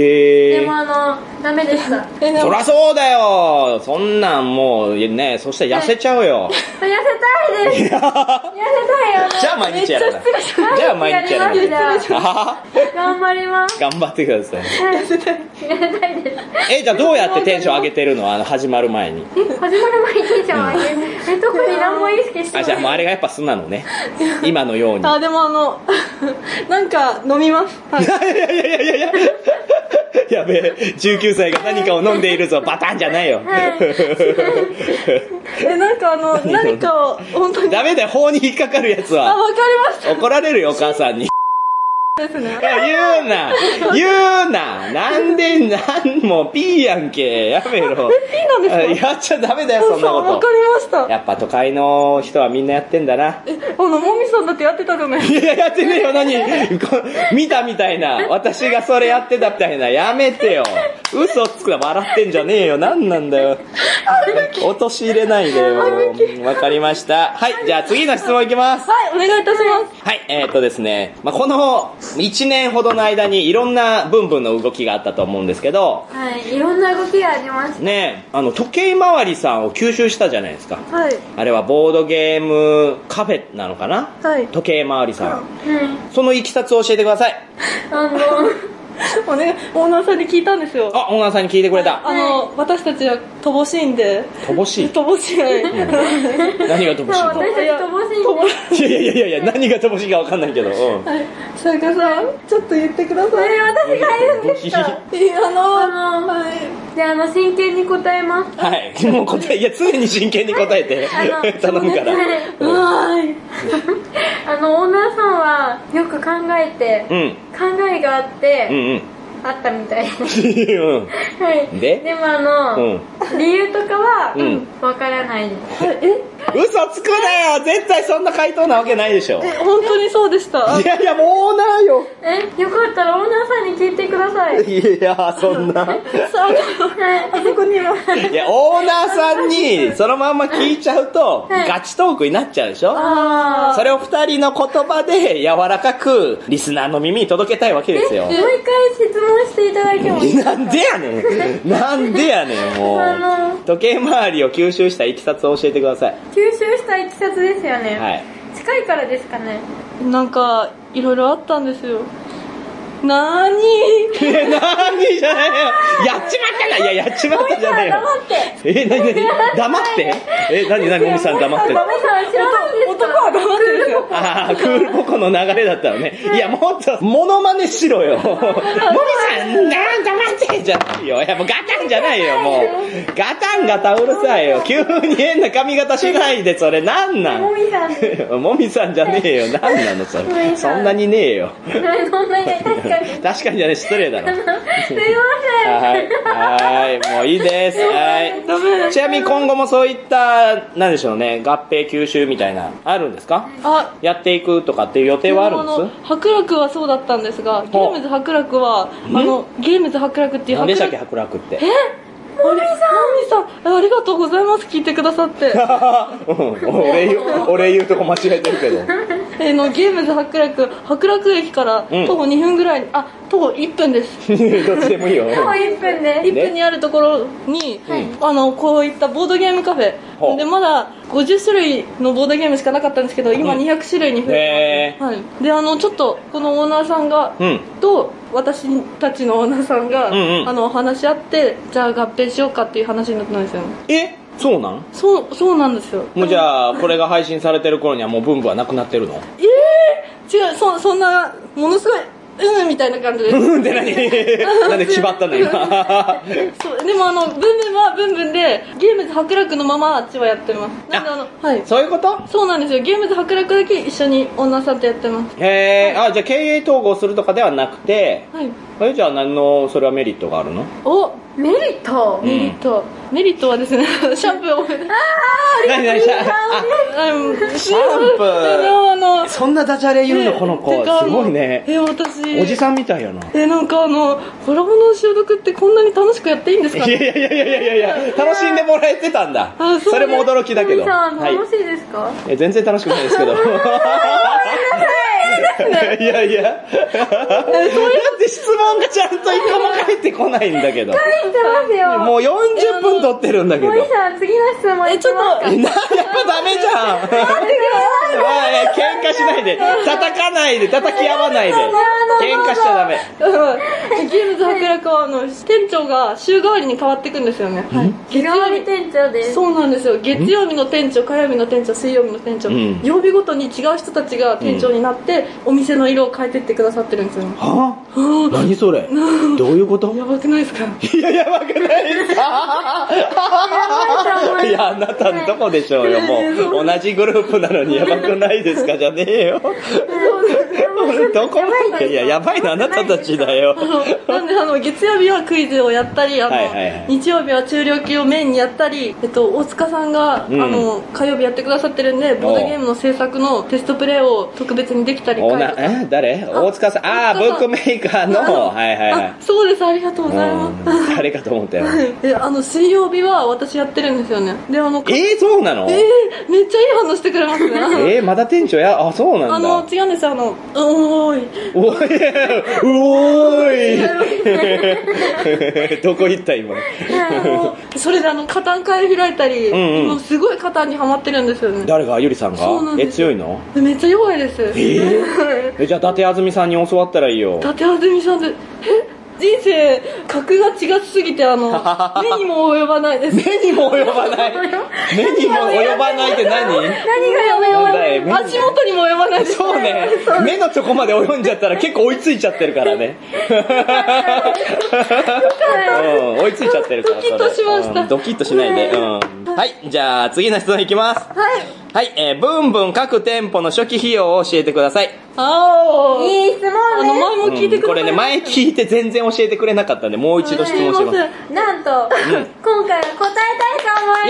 へー。 でもあの、ダメでした。 そらそうだよ。そんなんもう、ね、そしたら痩せちゃうよ。 はい、痩せたいです。痩せたいよ。 じゃあ毎日やるな。じゃあ毎日やるな。 頑張ります。 頑張ってください。 痩せたい。痩せたいです。 え、じゃあどうやってテンション上げてるの？あの、始まる前に。 え、始まる前にテンション上げる。え、特に何も意識してない。 あ、じゃあもうあれがやっぱ素なのね。今のように。 あ、でもあの、なんか飲みます。 はい、いやいやいやいやいや。やべえ、じゅうきゅうさいが何かを飲んでいるぞ。バタンじゃないよ。はい、 え、なんかあの、何かを、本当に。 ダメだよ、法に引っかかるやつは。 あ、わかりました。 怒られるよ、お母さんに。 ですね。 言うな言うななんで、なんもう P やんけ。やめろ。 え、P なんですか？ やっちゃダメだよ、そんなこと。 わかりました。 やっぱ都会の人はみんなやってんだな。 え、あの、もみさんだってやってたじゃないですか。 いや、やってねえよ、何見たみたいな。私がそれやってたみたいな。やめてよ。嘘つくな、笑ってんじゃねえよ。なんなんだよ。落とし入れないでよ。わかりました。はい、じゃあ次の質問いきます。 はい、お願いいたします。 はい、えーっとですね、まあ、このいちねんほどの間にいろんなブンブンの動きがあったと思うんですけど、 はい、いろんな動きがありました。 ねえ、あの、時計回りさんを吸収したじゃないですか。 はい。 あれはボードゲームカフェなのかな？ はい。 時計回りさん。 はい。 そのいきさつを教えてください。 あの、 おね、オーナーさんに聞いたんですよ。 あ、オーナーさんに聞いてくれた。 あの、私たちは乏しいんで。 乏しい乏しい。 何が乏しいの？ そう、私たち乏しいんで。 いやいやいやいや、何が乏しいか分かんないけど。うん。 はい。さやかさん、ちょっと言ってください。 え、私が言うんですか？ いや、あの、 あの、 はい。 じゃあ、あの、真剣に答えます。 はい。もう答え、いや、常に真剣に答えて。頼むから。 はーい。 あの、オーナーさんはよく考えて、 うん。 考えがあって、 うんうん。 あったみたい。 うん。 はい。 ででもあの、理由とかは、わからない。 え嘘つくなよ、絶対そんな回答なわけないでしょ。 え、本当にそうでした。 いやいや、もうオーナーよ。 え、よかったらオーナーさんに聞いてください。 いや、そんな。 さあ、あそこにいます。 いや、オーナーさんにそのまんま聞いちゃうと、ガチトークになっちゃうでしょ。 あそれを二人の言葉で柔らかくリスナーの耳に届けたいわけですよ。 もう一回質問していただけますか？ なんでやねん。なんでやねん、もう。時計回りを吸収したいきさつを教えてください。 吸収したいきさつですよね。 はい。 近いからですかね。 なんか、いろいろあったんですよ。なーにーなーにじゃないよ。やっちまったな。いや、やっちまったじゃないよ。 黙って。 え、なになに黙ってえ、なになにもみさん黙って。 もみさん知らないですか？ 男は黙ってるんですよ。 ああ、クールポコの流れだったのね。いや、もっと、モノマネしろよ。もみさん、なん黙ってじゃないよ。いや、もうガタンじゃないよ、もう。ガタンガタンうるさいよ。急に変な髪型しないで、それ、なんなんもみさんです。 もみさんじゃねえよ。なんなの、それ。そんなにねえよ。 そんなにね、確かに。 確かにじゃね、失礼だろ。 すいません。 はい。はい。もういいです。はい。ちなみに今後もそういった、なんでしょうね、合併吸収みたいな、あるんですか？ あ、 やっていくとかっていう予定はあるんです？ 博楽はそうだったんですが、ゲームズ博楽は、あの、ゲームズ博楽っていう何でしたっけ、博楽って。 えもみさんもみさん、ありがとうございます、聞いてくださって。 俺言う、俺言うとこ間違えてるけど。 えの、ゲームズ博楽、博楽駅から徒歩にふんぐらい、うん、あ、徒歩いっぷんです。 どっちでもいいよ。 徒歩いっぷんで。 いっぷんにあるところに、はい、あの、こういったボードゲームカフェ。で、まだごじゅっしゅるいのボードゲームしかなかったんですけど、今にひゃくしゅるいに増えてます、はい。で、あの、ちょっと、このオーナーさんが、うん、と、私たちのオーナーさんが、うんうん、あの、話し合って、じゃあ合併しようかっていう話になったんですよ。 えそうなんそう、そうなんですよ。 もうじゃあ、これが配信されてる頃にはもうブンブンはなくなってるの？ ええー、違う、そ、そんな、ものすごい、うんみたいな感じで。 うんって何なんで気張ったの今。 そう、でもあの、ブンブンはブンブンで、ゲームズ博楽のままあっちはやってます。なんであの、はい。 そういうこと？ そうなんですよ。ゲームズ博楽だけ一緒にオーナーさんとやってます。 へえ、あ、じゃあ経営統合するとかではなくて、はい。え、じゃあ何の、それはメリットがあるの？ おメリット、 うん、メリット。メリットはですね、シャンプーを。あー、 何何シャンプー。シャンプー。あの、そんなダジャレ言うの、この子。すごいね。 え、私。 おじさんみたいやな。 え、なんかあの、コラボの消毒ってこんなに楽しくやっていいんですかね？ いやいやいやいやいやいや、楽しんでもらえてたんだ。あ、それも驚きだけど。 さん、楽しいですか？ え、全然楽しくないですけど。いやいや、だって質問がちゃんと一個も返ってこないんだけど。 返ってますよ。 もうよんじゅっぷん撮ってるんだけど。 森さん、次の質問。 え、ちょっと。 やっぱダメじゃん。喧嘩しないで。叩かないで、叩き合わないで。喧嘩しちゃダメ。 ゲームズ博楽は、あの、店長が週替わりに変わっていくんですよね。はい。 月曜日店長です。 そうなんですよ。月曜日の店長、火曜日の店長、水曜日の店長。曜日ごとに違う人たちが店長になって、お店の色を変えてってくださってるんですよ。 はぁ？何それ？どういうこと？ やばくないですか？ いや、やばくないですか？いや、あなたのとこでしょうよ。もう、同じグループなのにやばくないですかじゃねえよ。 どこまでいや、やばいのあなたたちだよ。 なんで、あの、月曜日はクイズをやったり、あの、はいはいはい、日曜日は中量級をメインにやったり、えっと、大塚さんが、うん、あの、火曜日やってくださってるんで、ボードゲームの制作のテストプレイを特別にできたり。 え誰大塚さん。ああ、ブックメーカーの。はいはいはい。 そうです、ありがとうございます。 誰かと思ったよ。 で、あの、水曜日は私やってるんですよね。で、あの、 えー、そうなの？ えー、めっちゃいい反応してくれますね。 えー、まだ店長や、あ、そうなんだ。 あの、違うんですよ、あの、おーい。 おーい。おーい。どこ行った今。 それであの、カタン会開いたり、うんうん、もうすごいカタンにハマってるんですよね。 誰が？ゆりさんが？ そうなんです。 え、強いの？ めっちゃ弱いです。 えー、えじゃあ、伊達あずみさんに教わったらいいよ。 伊達あずみさんって、え人生、格が違すぎて、あの、目にも及ばないです。 目にも及ばない目にも及ばないって何？ 何が及ばない？ 足元にも及ばないです。 そうね。目のとこまで泳んじゃったら結構追いついちゃってるからね。うん、追いついちゃってるから。 ドキッとしました。 うん、ドキッとしないで。うん。はい、じゃあ次の質問いきます。 はい。 はい、えー、ブンブン各店舗の初期費用を教えてください。 ああ、いい質問ね。 あの、前も聞いてください、 うん。これね、前聞いて全然教えてくれなかったんで、もう一度質問します。 なんと、うん、今回は答えたいと思います。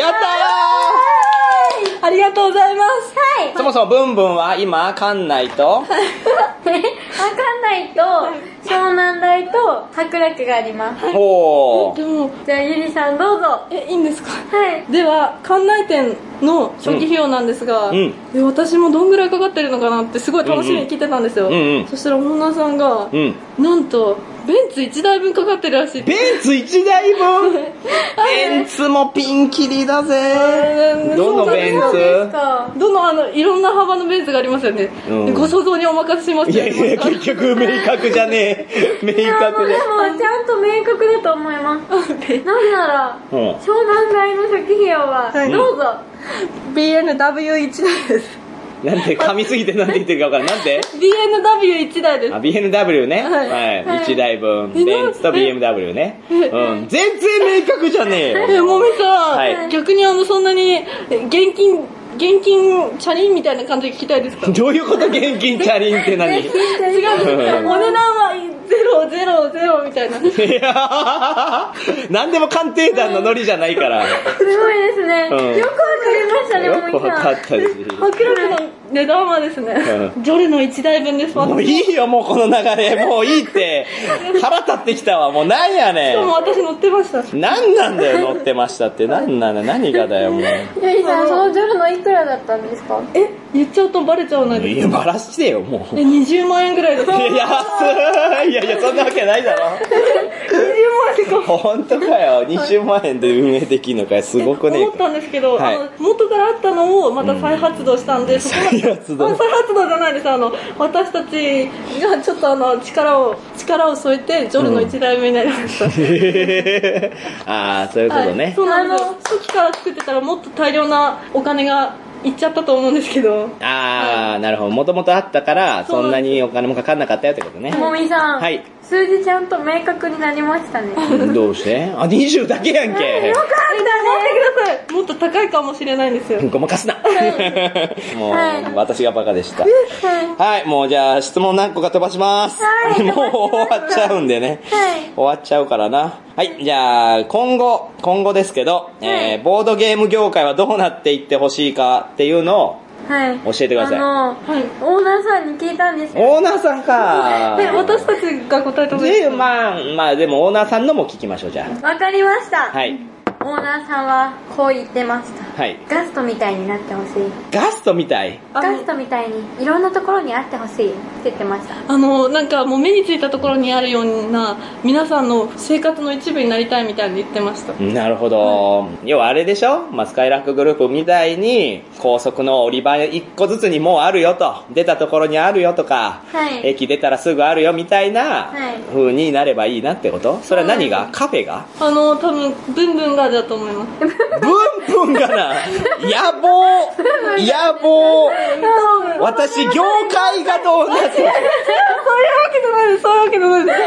やったー！ありがとうございます。 はい。 そもそもブンブンは今、館内と館内と、湘南台と、博楽があります。 ほー。 でも、 じゃあ、ゆりさんどうぞ。 え、いいんですか？ はい。 では、館内店の初期費用なんですが、 うんうん、私もどんぐらいかかってるのかなってすごい楽しみに聞いてたんですよ。 うんうん、 そしたらオーナーさんが、 うん、 なんとベンツいちだいぶんかかってるらしい。 ベンツいちだいぶんベンツもピンキリだぜ。どのベンツ？ どのあのいろんな幅のベンツがありますよね、うん、ご想像にお任せします。 いやいや結局明確じゃねえ。明確で。でもちゃんと明確だと思います。なぜなら、うん、湘南台の初期費用は、はい、どうぞ。 ビーエヌダブリューいち 台です。 なんて噛みすぎてなんて言ってるか分からん。なんてビーエヌダブリューいち 台です。 あ、ビーエヌダブリュー ね。はい。はい、いちだいぶん。ベンツと ビーエムダブリュー ね。うん。全然明確じゃねえよ。 え、もみさん、 はい、 逆にあの、そんなに、現金、現金チャリンみたいな感じで聞きたいですか？ どういうこと現金チャリンって何？ 違う。お値段はゼロ、ゼロ、ゼロみたいな。いや何でも鑑定団のノリじゃないから。 すごいですね。うん、よくわかりましたね、 よくわかったです。 迫力の値段はですね、うん、ジョルのいちだいぶんです。 もういいよ、もうこの流れ。もういいって。腹立ってきたわ。もうなんやねん。 しかも私乗ってました。 なんなんだよ、乗ってましたって。なんなの、何がだよ、もう。 ゆりさん、そのジョルのいくらだったんですか？ え、言っちゃうとバレちゃわないですか？ いや、バラしてよ、もう。 え、にじゅうまんえんぐらいです。 いや、安い。いやいや、そんなわけないだろ。 にじゅうまんえんか。 本当かよ。にじゅうまんえんで運営できるのかよ。すごくね。 思ったんですけど、 はい、 あの元からあったのをまた再発動したんで、うん、そこ再発動再発動じゃないです。あの私たちがちょっとあの力を力を添えてジョルのいちだいめになりました。うん、 ああ、そういうことね。はい、 そうなんです。初期から作ってたらもっと大量なお金がいっちゃったと思うんですけど。 ああ、はい、なるほど。もともとあったからそんなにお金もかかんなかったよってことね。 ともみさん、 はい、 数字ちゃんと明確になりましたね。 どうして？あ、にじゅうだけやんけ。 よかったね。 待ってください。もっと高いかもしれないんですよ。 ごまかすな。もう、はい、私がバカでした。 はい、 はい、もうじゃあ質問何個か飛ばします。はい、もう終わっちゃうんでね。はい、終わっちゃうからな。はい、じゃあ今後今後ですけど、はい、えー、ボードゲーム業界はどうなっていってほしいかっていうのをはい、教えてください。 あの、はい、オーナーさんに聞いたんですよ。 オーナーさんか。 え、私たちが答えた方がいいですか？ まあ、まあでもオーナーさんのも聞きましょう、じゃあ。 わかりました。 はい。 オーナーさんはこう言ってました。 はい。 ガストみたいになってほしい。 ガストみたい？ ガストみたいにいろんなところにあってほしいって言ってました。 あの、なんかもう目についたところにあるような皆さんの生活の一部になりたいみたいに言ってました。 なるほど。はい、要はあれでしょ、まあ、スカイラックグループみたいに高速の降り場いっこずつにもうあるよと、出たところにあるよとか、はい、駅出たらすぐあるよみたいな風になればいいなってこと？それは何が？はい、カフェが？ あの、多分ブンブンがだと思います。 ブンブンがな、野望、野望、私業界がどうなってそういうわけじゃないです、そういうわけじゃないです。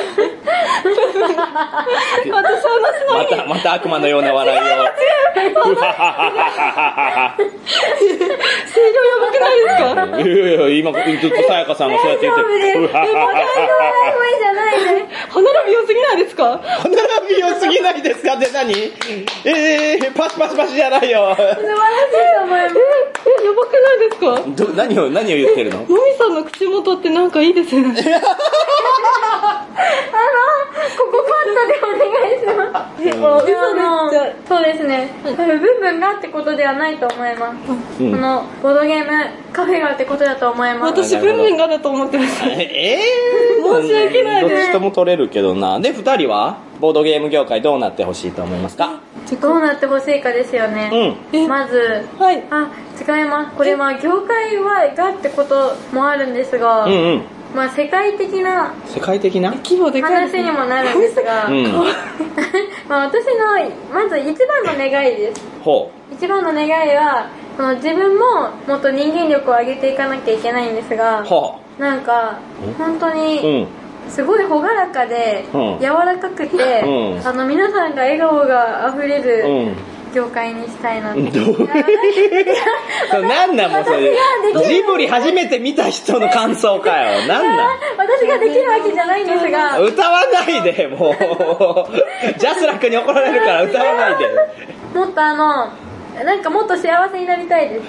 私はまた、また悪魔のような笑いを。 声量やばくないですか？ いやいや、今ずっとさやかさんがそうやって言ってる。 大丈夫です。バカにない声じゃないで。 歯並び良すぎないですか？ 歯並び良すぎないですかって何？えー、パシパシパシじゃないよ。 素晴らしいと思います。 え、やばくないですか？ ど、何を、何を言ってるの？ もみさんの口元ってなんかいいですね。あの、ここカットでお願いします。え、もう、そうですね。ブンブンがってことではないと思います。うん、この、ボードゲームカフェがってことだと思います。 私、ブンブンがだと思ってました。 えー、申し訳ないです。 どっちとも取れるけどな。で、二人はボードゲーム業界どうなってほしいと思いますか？ どうなってほしいかですよね。うん、まず、 はい、 あ、違います。これは業界はがってこともあるんですが、うんうん、まあ世界的な世界的な話にもなるんですが、うん、まあ私のまず一番の願いです。ほう。一番の願いはこの自分ももっと人間力を上げていかなきゃいけないんですが、はあ、なんか本当に、うん、すごい朗らかで、うん、柔らかくて、うん、あの皆さんが笑顔があふれる、うん業界にしたいなって。どういうなんなんもうそれジブリ初めて見た人の感想かよ。なんなん私ができるわけじゃないんですが。 歌わないでもうジャスラックに怒られるから歌わないで。 もっとあのなんかもっと幸せになりたいです。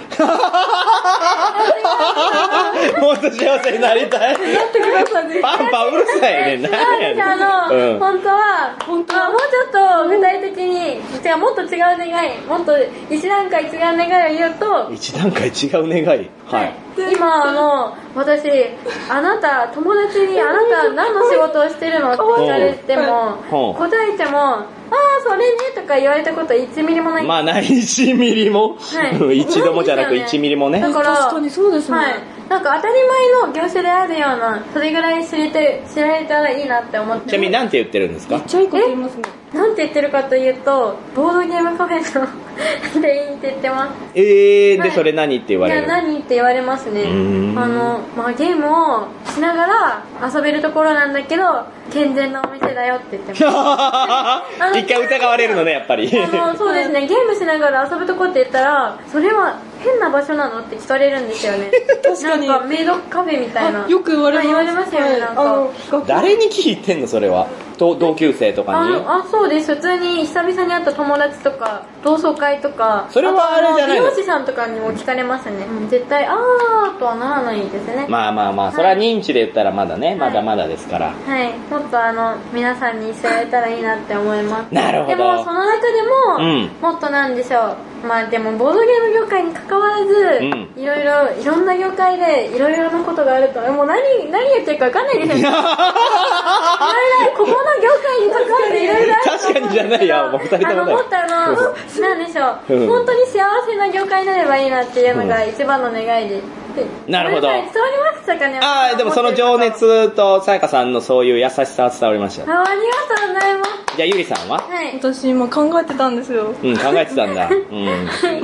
もっと幸せになりたい。 やってください。 パンパンうるさいね。 何やねん。あの、うん、本当は本当はもうちょっと具体的に、違うもっと違う願い、もっと一段階違う願いを言うと、 一段階違う願い。はい。 今あの私あなた友達にあなた何の仕事をしてるのって聞かれても答えてもああそれねとか言われたこといちミリもない。 まあないいちミリも、はい、一度もじゃなくいちミリもね。 だから確かにそうですね、はい、 なんか当たり前の業種であるようなそれぐらい知れて知られたらいいなって思って。 ちなみに何て言ってるんですか？ めっちゃいいこと言いますね。 なんて言ってるかというとボードゲームカフェの店員って言ってます。 えー、はい、でそれ何って言われる？いや何って言われますね。あの、まあ、ゲームをしながら遊べるところなんだけど健全なお店だよって言ってます一回疑われるのねやっぱり。 あのそうですねゲームしながら遊ぶとこって言ったらそれは変な場所なのって聞かれるんですよね。確かになんかメイドカフェみたいなよく言われます。 言われますよね。なんか誰に聞いてんのそれは？同級生とかに？ ああそうです普通に久々に会った友達とか同窓会とかそれはあれじゃないの？ 美容師さんとかにも聞かれますね、うん、絶対あーとはならないですね。 まあまあまあ、はい、それは認知で言ったらまだねまだまだですから、 はい、はい、もっとあの皆さんに知られたらいいなって思います。 なるほど。 でもその中でも、うん、もっとなんでしょうまあでもボードゲーム業界に関わらず、うん、いろいろいろんな業界でいろいろなことがあるともう何何言ってるか分かんないですよね。ここの業界に関わるいろいろあると思うんですけど確かにじゃないやもうふたりともない。 あのもっとあのなんでしょう、うん、本当に幸せな業界になればいいなっていうのが一番の願いです。 なるほど。伝わりましたかね。 ああ、でもその情熱とさやかさんのそういう優しさは伝わりました。 あ、ありがとうございます。 じゃあゆりさんは？ はい。 私今考えてたんですよ。 うん、考えてたんだ。うん。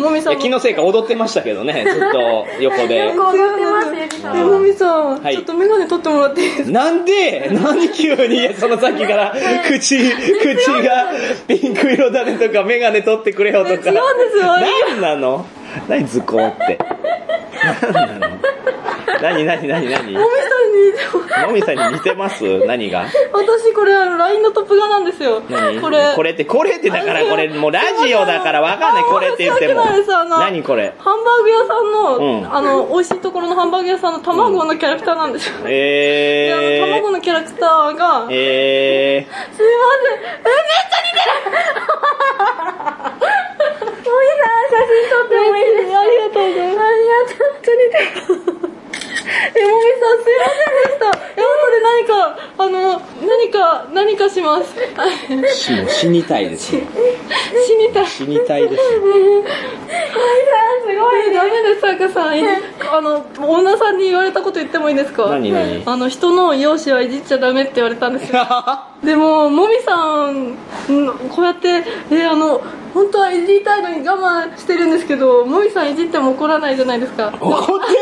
もみさん。 気のせいか踊ってましたけどね、ずっと横で。 よく踊ってますゆりさん。 え、もみさん、はい、ちょっとメガネ取ってもらっていいですか？ なんで？何急にそのさっきから口口がピンク色だねとかメガネ取ってくれよとか。違うんですよ。何なの？何ズコって。何なの？何何何何？ もみさんに似てます。もみさんに似てます？何が？ 私これあの ライン のトップ画なんですよ。 何？これこれってこれってだからこれもうラジオだからわかんないこれって言っても。何これ？ ハンバーグ屋さんの、うん、あの美味しいところのハンバーグ屋さんの卵のキャラクターなんですよ。 うん、えー。 であの卵のキャラクターが。 えー。すいません。えめっちゃ似てる。 もみさん写真撮ってもいいですか？ ありがとうございます。 ありがとう。本当に似てる。 え、もみさんすいませんでした。え、後で何か、あの、何か、何かします。 死も死にたいです。死にたい。 死にたいです。 もみさん、すごい、 ね。ダメです、さかさん。あの、オーナーさんに言われたこと言ってもいいですか？ 何何？ あの、人の容姿はいじっちゃダメって言われたんですよ。でも、もみさん、こうやって、え、あの、本当はいじりたいのに我慢してるんですけど、もみさんいじっても怒らないじゃないですか。 怒ってるわ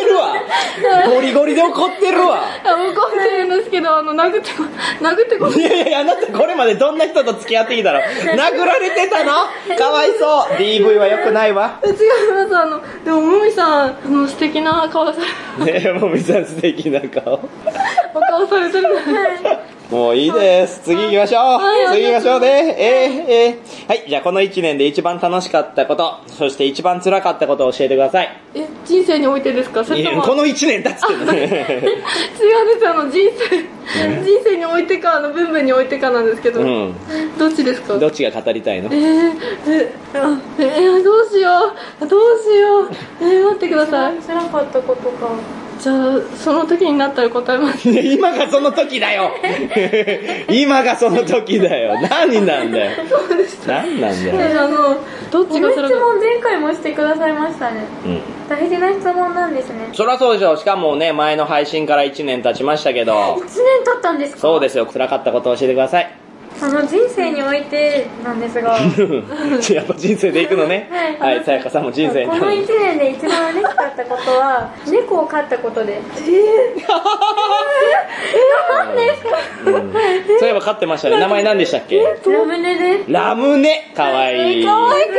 ゴリゴリで怒ってるわ。 怒ってるんですけど、あの、殴ってこ、殴ってこ。 いやいやいや、あなたこれまでどんな人と付き合ってきたの？殴られてたの？かわいそう。ディーブイ は良くないわ。 違います、あの、でももみさん、あの、素敵な顔されてる。ねえ、もみさん素敵な顔。 お顔されてる。 もういいです。次行きましょう。はい、次行きましょうね。えー、えー、はい、じゃあこのいちねんで一番楽しかったこと、そして一番辛かったことを教えてください。 え、人生においてですか？それともこのいちねん経つってね。 違うんですよ、あの、人生、人生においてか、あの、文文においてかなんですけど、うん、どっちですか？ どっちが語りたいの？ えー、え、あ、えー、どうしよう、どうしよう、えー、待ってください。辛かったことか。じゃあ、その時になったら答えます。 今がその時だよ。今がその時だよ。何なんだよ。 そうでした。 何なんだよ。 あの、どっちがこの質問前回もしてくださいましたね。うん。大事な質問なんですね。 そりゃそうでしょ。しかもね、前の配信からいちねん経ちましたけど。 いちねん経ったんですか？ そうですよ。辛かったことを教えてください。 あの、人生においてなんですが。 やっぱ人生で行くのね。はい、さやかさんも人生に。 このいちねんで一番嬉しかったことは、猫を飼ったことで。えー、えー、何ですか？ そういえば飼ってましたね。名前何でしたっけ？ ラムネです。 ラムネ、かわいい。 かわいくない？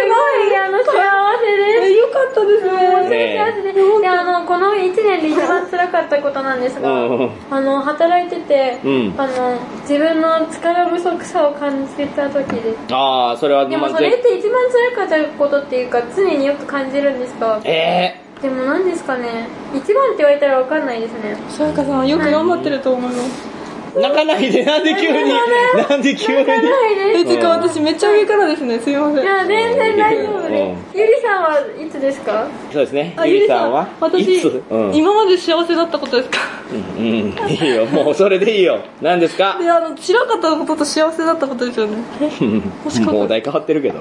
あの、幸せです。 よかったですね。 本当に幸せです。で、あの、このいちねんで一番辛かったことなんですが、あの、働いてて、あの、自分の力不足さを感じた時です。 ああ、それはでもそれって一番辛かったことっていうか、常によく感じるんですか？ えー、でも何ですかね、一番って言われたら分かんないですね。 さやかさんよく頑張ってると思います。 泣かないで、なんで急に、なんで急に。泣かないで。え、てか私めっちゃ上からですね、すいません。 いや、全然大丈夫です。ゆりさんはいつですか？ そうですね。ゆりさんは私、今まで幸せだったことですか？ うん、いいよ、もうそれでいいよ。何ですか？ で、あの、辛かったことと幸せだったことですよね。 もうお題変わってるけど。はい、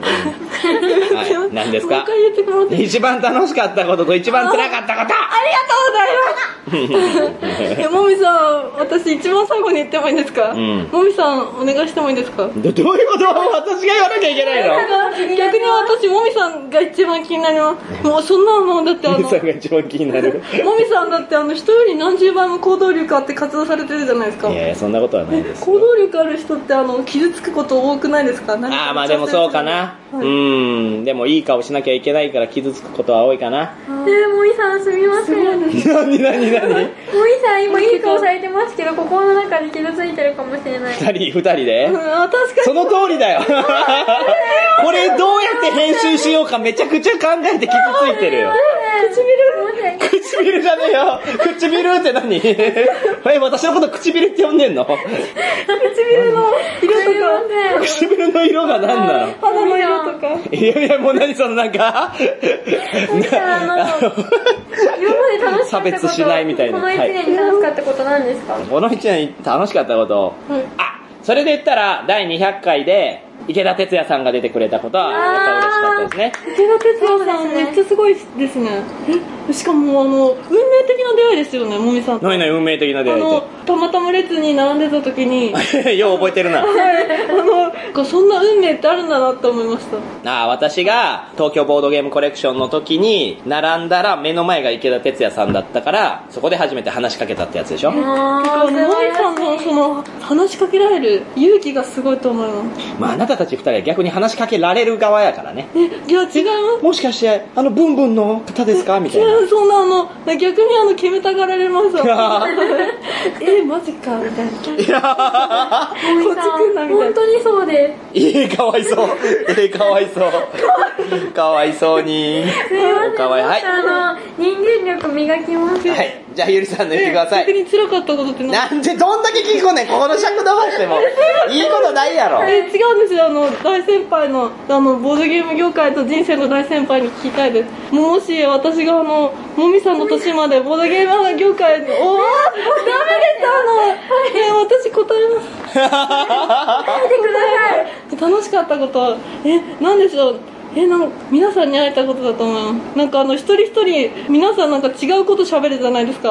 何ですか？一番楽しかったことと一番辛かったこと。ありがとうございます。え、もみさん、私一番最後に言ってもいいんですか？うん、もみさんお願いしてもいいですか？ ど, どういうこと？私が言わなきゃいけないの？ 逆に私もみさんが一番気になります。もうそんなのだってあのもみさんが一番気になる。 もみさんだってあの人より何十倍も行動力あって活動されてるじゃないですか。 いやいや、そんなことはないです。 行動力ある人ってあの傷つくこと多くないですか？ ああ、まあでもそうかな、はい、うんでもいい顔しなきゃいけないから傷つくことは多いかな。 えー、もみさんすみません。 何何何？もみさん今いい顔されてますけど心の中で傷ついてるかもしれない。 二人二人で、 うん、あ、確かにその通りだよ。これどうやって編集しようかめちゃくちゃ考えて傷ついてるよ。唇唇じゃねえよ。唇って何？え、私のこと唇って呼んでんの？ 唇の色とか唇の色が何なの？ 肌の色とか。 いやいや、もう何そのなんか今まで楽しかったこと、 差別しないみたいな。 このいちねんに楽しかったことなんですか？はい、 このいちねんに楽しかったこと、はい、あ、それで言ったらだいにひゃっかいで池田哲也さんが出てくれたことはやっぱ嬉しかったですね。 池田哲也さん、ね、めっちゃすごいですね。え、しかもあの運命的な出会いですよね、もみさん。 何々運命的な出会いって。あのたまたま列に並んでた時によう覚えてるな。 はい、あのそんな運命ってあるんだなって思いました。 ああ、私が東京ボードゲームコレクションの時に並んだら目の前が池田哲也さんだったからそこで初めて話しかけたってやつでしょ。 ああ、もみさんのその話しかけられる勇気がすごいと思います。 まああなたたち二人は逆に話しかけられる側やからね。 え、いや違う。 もしかしてあのブンブンの方ですかみたいな。 違う、そんなあの逆にあの煙たがられますえ、マジかみたいな。いやこっち来んなみたいな。 本当にそうです。 えー、かわいそう。えー、かわいそうかわいそうに。 すいません、 かわいい、はい、 あの人間力磨きます。 はい、じゃあゆりさんの言ってください。 逆に辛かったことって何？ なんでどんだけ聞くねん、ここの尺伸ばしてもいいことないやろ。 え、違うんですよ、あの大先輩のあのボードゲーム業界と人生の大先輩に聞きたいです。もし私があのもみさんの年までボードゲーム業界におーダメです、あの、えー、私答えます。 答えてください。 楽しかったことはえ、なんでしょう。え、なんか皆さんに会えたことだと思います。なんかあの一人一人皆さんなんか違うこと喋るじゃないですか。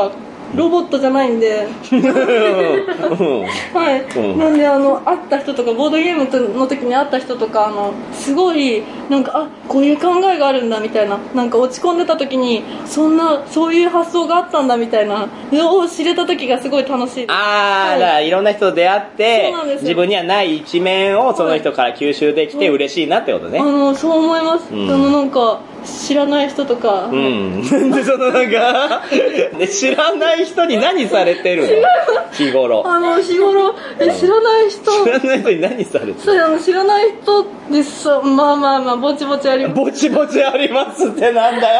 ロボットじゃないんではい、うん、なんであの会った人とかボードゲームの時に会った人とかあのすごいなんかあこういう考えがあるんだみたいななんか落ち込んでた時にそんなそういう発想があったんだみたいなのを知れた時がすごい楽しいです。 ああ、はい、だからいろんな人と出会って自分にはない一面をその人から吸収できて嬉しいなってことね、はい、あのそう思います、うん、あのなんか知らない人とか、 うん、でそのなんかで知らない人に何されてるの日頃あの日頃え知らない人知らない人に何されてるそうあの知らない人ですまあまあまあぼちぼちありますぼちぼちありますってなんだよ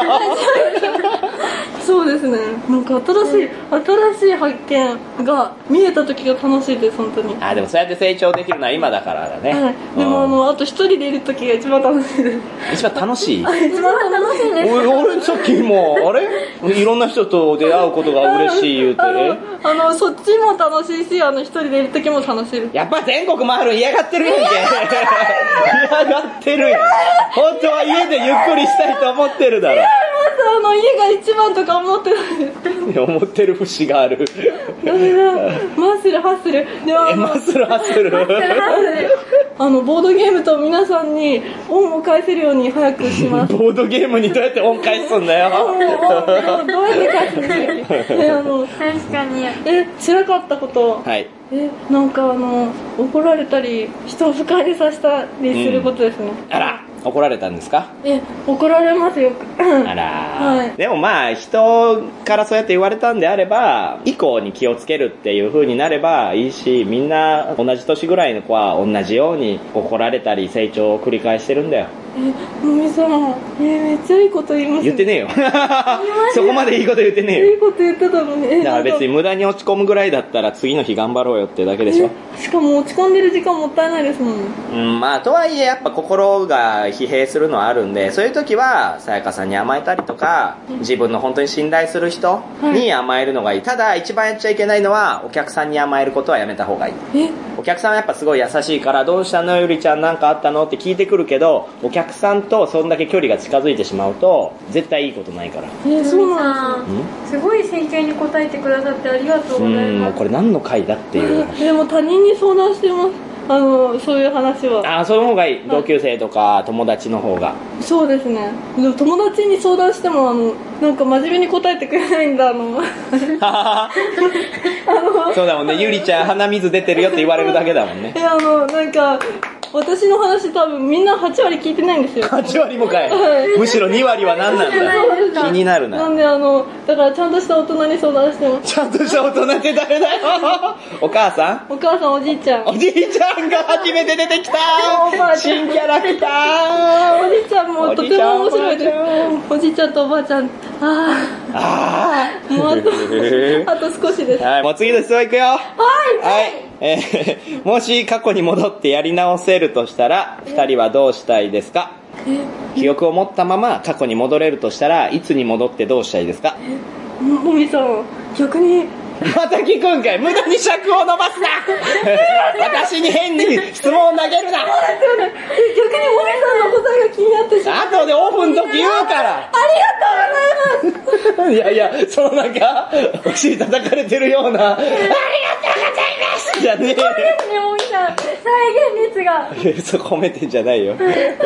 そうですねなんか新しい新しい発見が見えた時が楽しいです本当に。 あでもそうやって成長できるのは今だからだね、はい、 でも、うん、あのあと一人でいる時が一番楽しいです一番楽しい一番楽しいです俺, 俺さっきもあれいろんな人と出会うことが嬉しい言うてあのあのそっちも楽しいしあの一人でいる時も楽しいです。 やっぱ全国回る嫌がってるやんけ嫌がってるやん本当は家でゆっくりしたいと思ってるだろ。 あの家が一番とか思ってないです思ってる節があるマッスルハッスルではえマッスルハッスルあのボードゲームと皆さんに恩を返せるように早くしますボードゲームにどうやって恩返すんだよどうやって返すんですかえあの確かにえ辛かったことはいえなんかあの怒られたり人を不快にさせたりすることですね、 うん、あら怒られたんですか？ え怒られますよあら、はい、でもまあ人からそうやって言われたんであれば以降に気をつけるっていう風になればいいしみんな同じ年ぐらいの子は同じように怒られたり成長を繰り返してるんだよ。 えもみさんえめっちゃいいこと言いますね。 言ってねえよそこまでいいこと言ってねえよ。 いいこと言ってたのに、 えだから別に無駄に落ち込むぐらいだったら次の日頑張ろうよってだけでしょ。 しかも落ち込んでる時間もったいないですもん。 うんまあとはいえやっぱ心が疲弊するのはあるんでそういう時はさやかさんに甘えたりとか自分の本当に信頼する人に甘えるのがいい。ただ一番やっちゃいけないのはお客さんに甘えることはやめた方がいい。 えお客さんはやっぱすごい優しいからどうしたのゆりちゃんなんかあったのって聞いてくるけどお客さんとそんだけ距離が近づいてしまうと絶対いいことないから。 えー、そうなんです。 すごい真剣に答えてくださってありがとうございます。 うんもうこれ何の回だっていう。 でも他人に相談してますあのそういう話は。 ああその方がいい。同級生とか友達の方が。 そうですね。でも友達に相談してもあのなんか真面目に答えてくれないんだあのあのそうだもんねゆりちゃん鼻水出てるよって言われるだけだもんね。 いやあのなんか私の話多分みんなはち割聞いてないんですよ。 はち割もかい、はい、むしろに割は何なんだ気になるな。 なんであのだからちゃんとした大人に相談してます。 ちゃんとした大人って誰だよお母さんお母さんおじいちゃんおじいちゃんが初めて出てきた新キャラクターおじいちゃんもとても面白いです。おじいちゃんとおばあちゃんあああもうあとあと少しです。 はいもう次の質問いくよ。 はいはいえー、もし過去に戻ってやり直せるとしたらふたりはどうしたいですか？記憶を持ったまま過去に戻れるとしたらいつに戻ってどうしたいですか？ もみさん逆にまた聞くんかい。無駄に尺を伸ばすな私に変に質問を投げるな。 逆にもみさんの答えが気になってしまう。 後でオフの時言うからありがとうございますいやいやそのなんかお尻叩かれてるようなありがとうございますじゃねえよねもみさん再現率がそう褒めてんじゃないよもう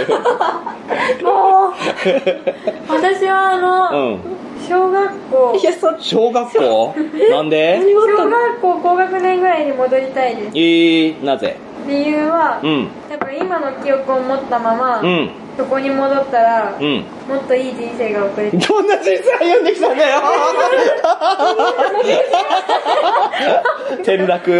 私はあの、うん小学校いやそ小学校なんで小学校高学年ぐらいに戻りたいです。 えー、なぜ？ 理由は、うん、多分今の記憶を持ったまま、うん、そこに戻ったら、うん、もっといい人生が送れてどんな人生歩んできたんだよ転落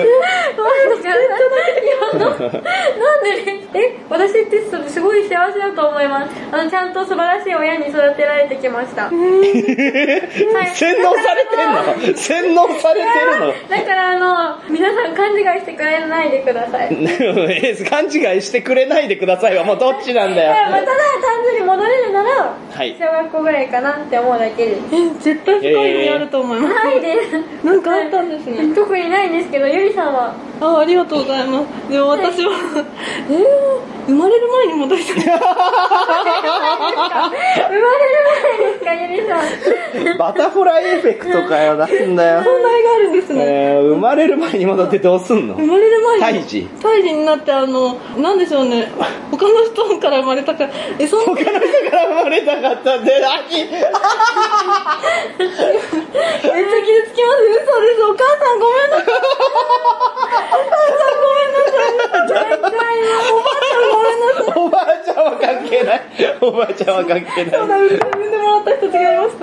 なんでえ私ってすごい幸せだと思います。あのちゃんと素晴らしい親に育てられてきました洗脳されてんの洗脳されてるのだからあの皆さん勘違いしてくれないでください勘違いしてくれないでくださいはもうどっちなんだよまあ、ただ単純に戻れるなら、はい、小学校ぐらいかなって思うだけです。 え絶対深い意味あると思います。 ないです。 なんかあったんですね。 特にないんですけどゆりさんはあ、ありがとうございます。でも私は、えー、生まれる前に戻りたい。生まれる前ですか、ゆりさん。 バタフライエフェクトかよ、なんだよ。 問題があるんですね。 えー、生まれる前に戻ってどうすんの？ 生まれる前に。 胎児胎児になって、あの、なんでしょうね。他の人から生まれたから、え、その他の人から生まれたかったって何？ めっちゃ傷つきます。嘘です。お母さんごめんなさい。お母さんごめんなさい。絶対おばあちゃんごめんなさい。 おばあちゃんは関係ない。おばあちゃんは関係ない。 そうだ、産んでもらった人違いました。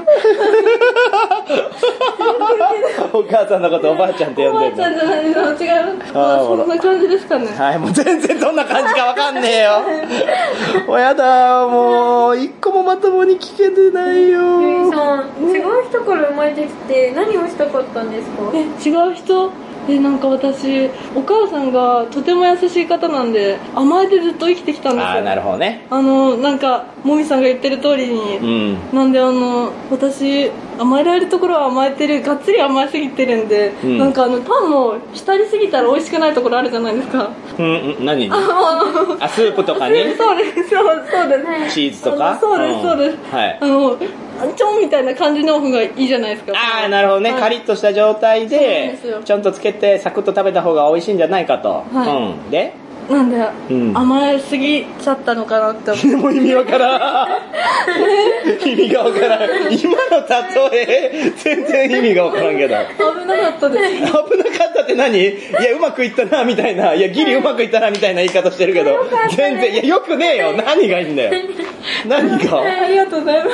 お母さんのことおばあちゃんって呼んでるの。 おばあちゃんじゃないです。違います。あ、そんな感じですかね。 はい、もう全然どんな感じかわかんねえよ。おやだ、もう一個もまともに聞けてないよ。 ゆりさん、違う人から生まれてきて何をしたかったんですか？ え、違う人？え、なんか私、お母さんがとても優しい方なんで、甘えてずっと生きてきたんですよ。 あー、なるほどね。 あの、なんか、もみさんが言ってる通りに、うん、なんであの、私、甘えられるところは甘えてる、がっつり甘えすぎてるんで、うん、なんかあの、パンも浸りすぎたら美味しくないところあるじゃないですか。 うん、何に？あ、スープとかに？ そうです、そう、そうです。 チーズとか？ そうです、そうです。はい。あの、ちょんみたいな感じの方がいいじゃないですか。 ああ、なるほどね、はい、カリッとした状態でちょんとつけてサクッと食べた方が美味しいんじゃないかと、はい、うん、でなんで、うん、甘えすぎちゃったのかなって思って。 でも意味わからん。意味がわからん。今の例え全然意味がわからんけど。 危なかったです。 危なかったって何？いや、うまくいったなみたいな、いや、ギリうまくいったなみたいな言い方してるけど、全然、いや、よくねえよ。何がいいんだよ。何が？ ありがとうございます。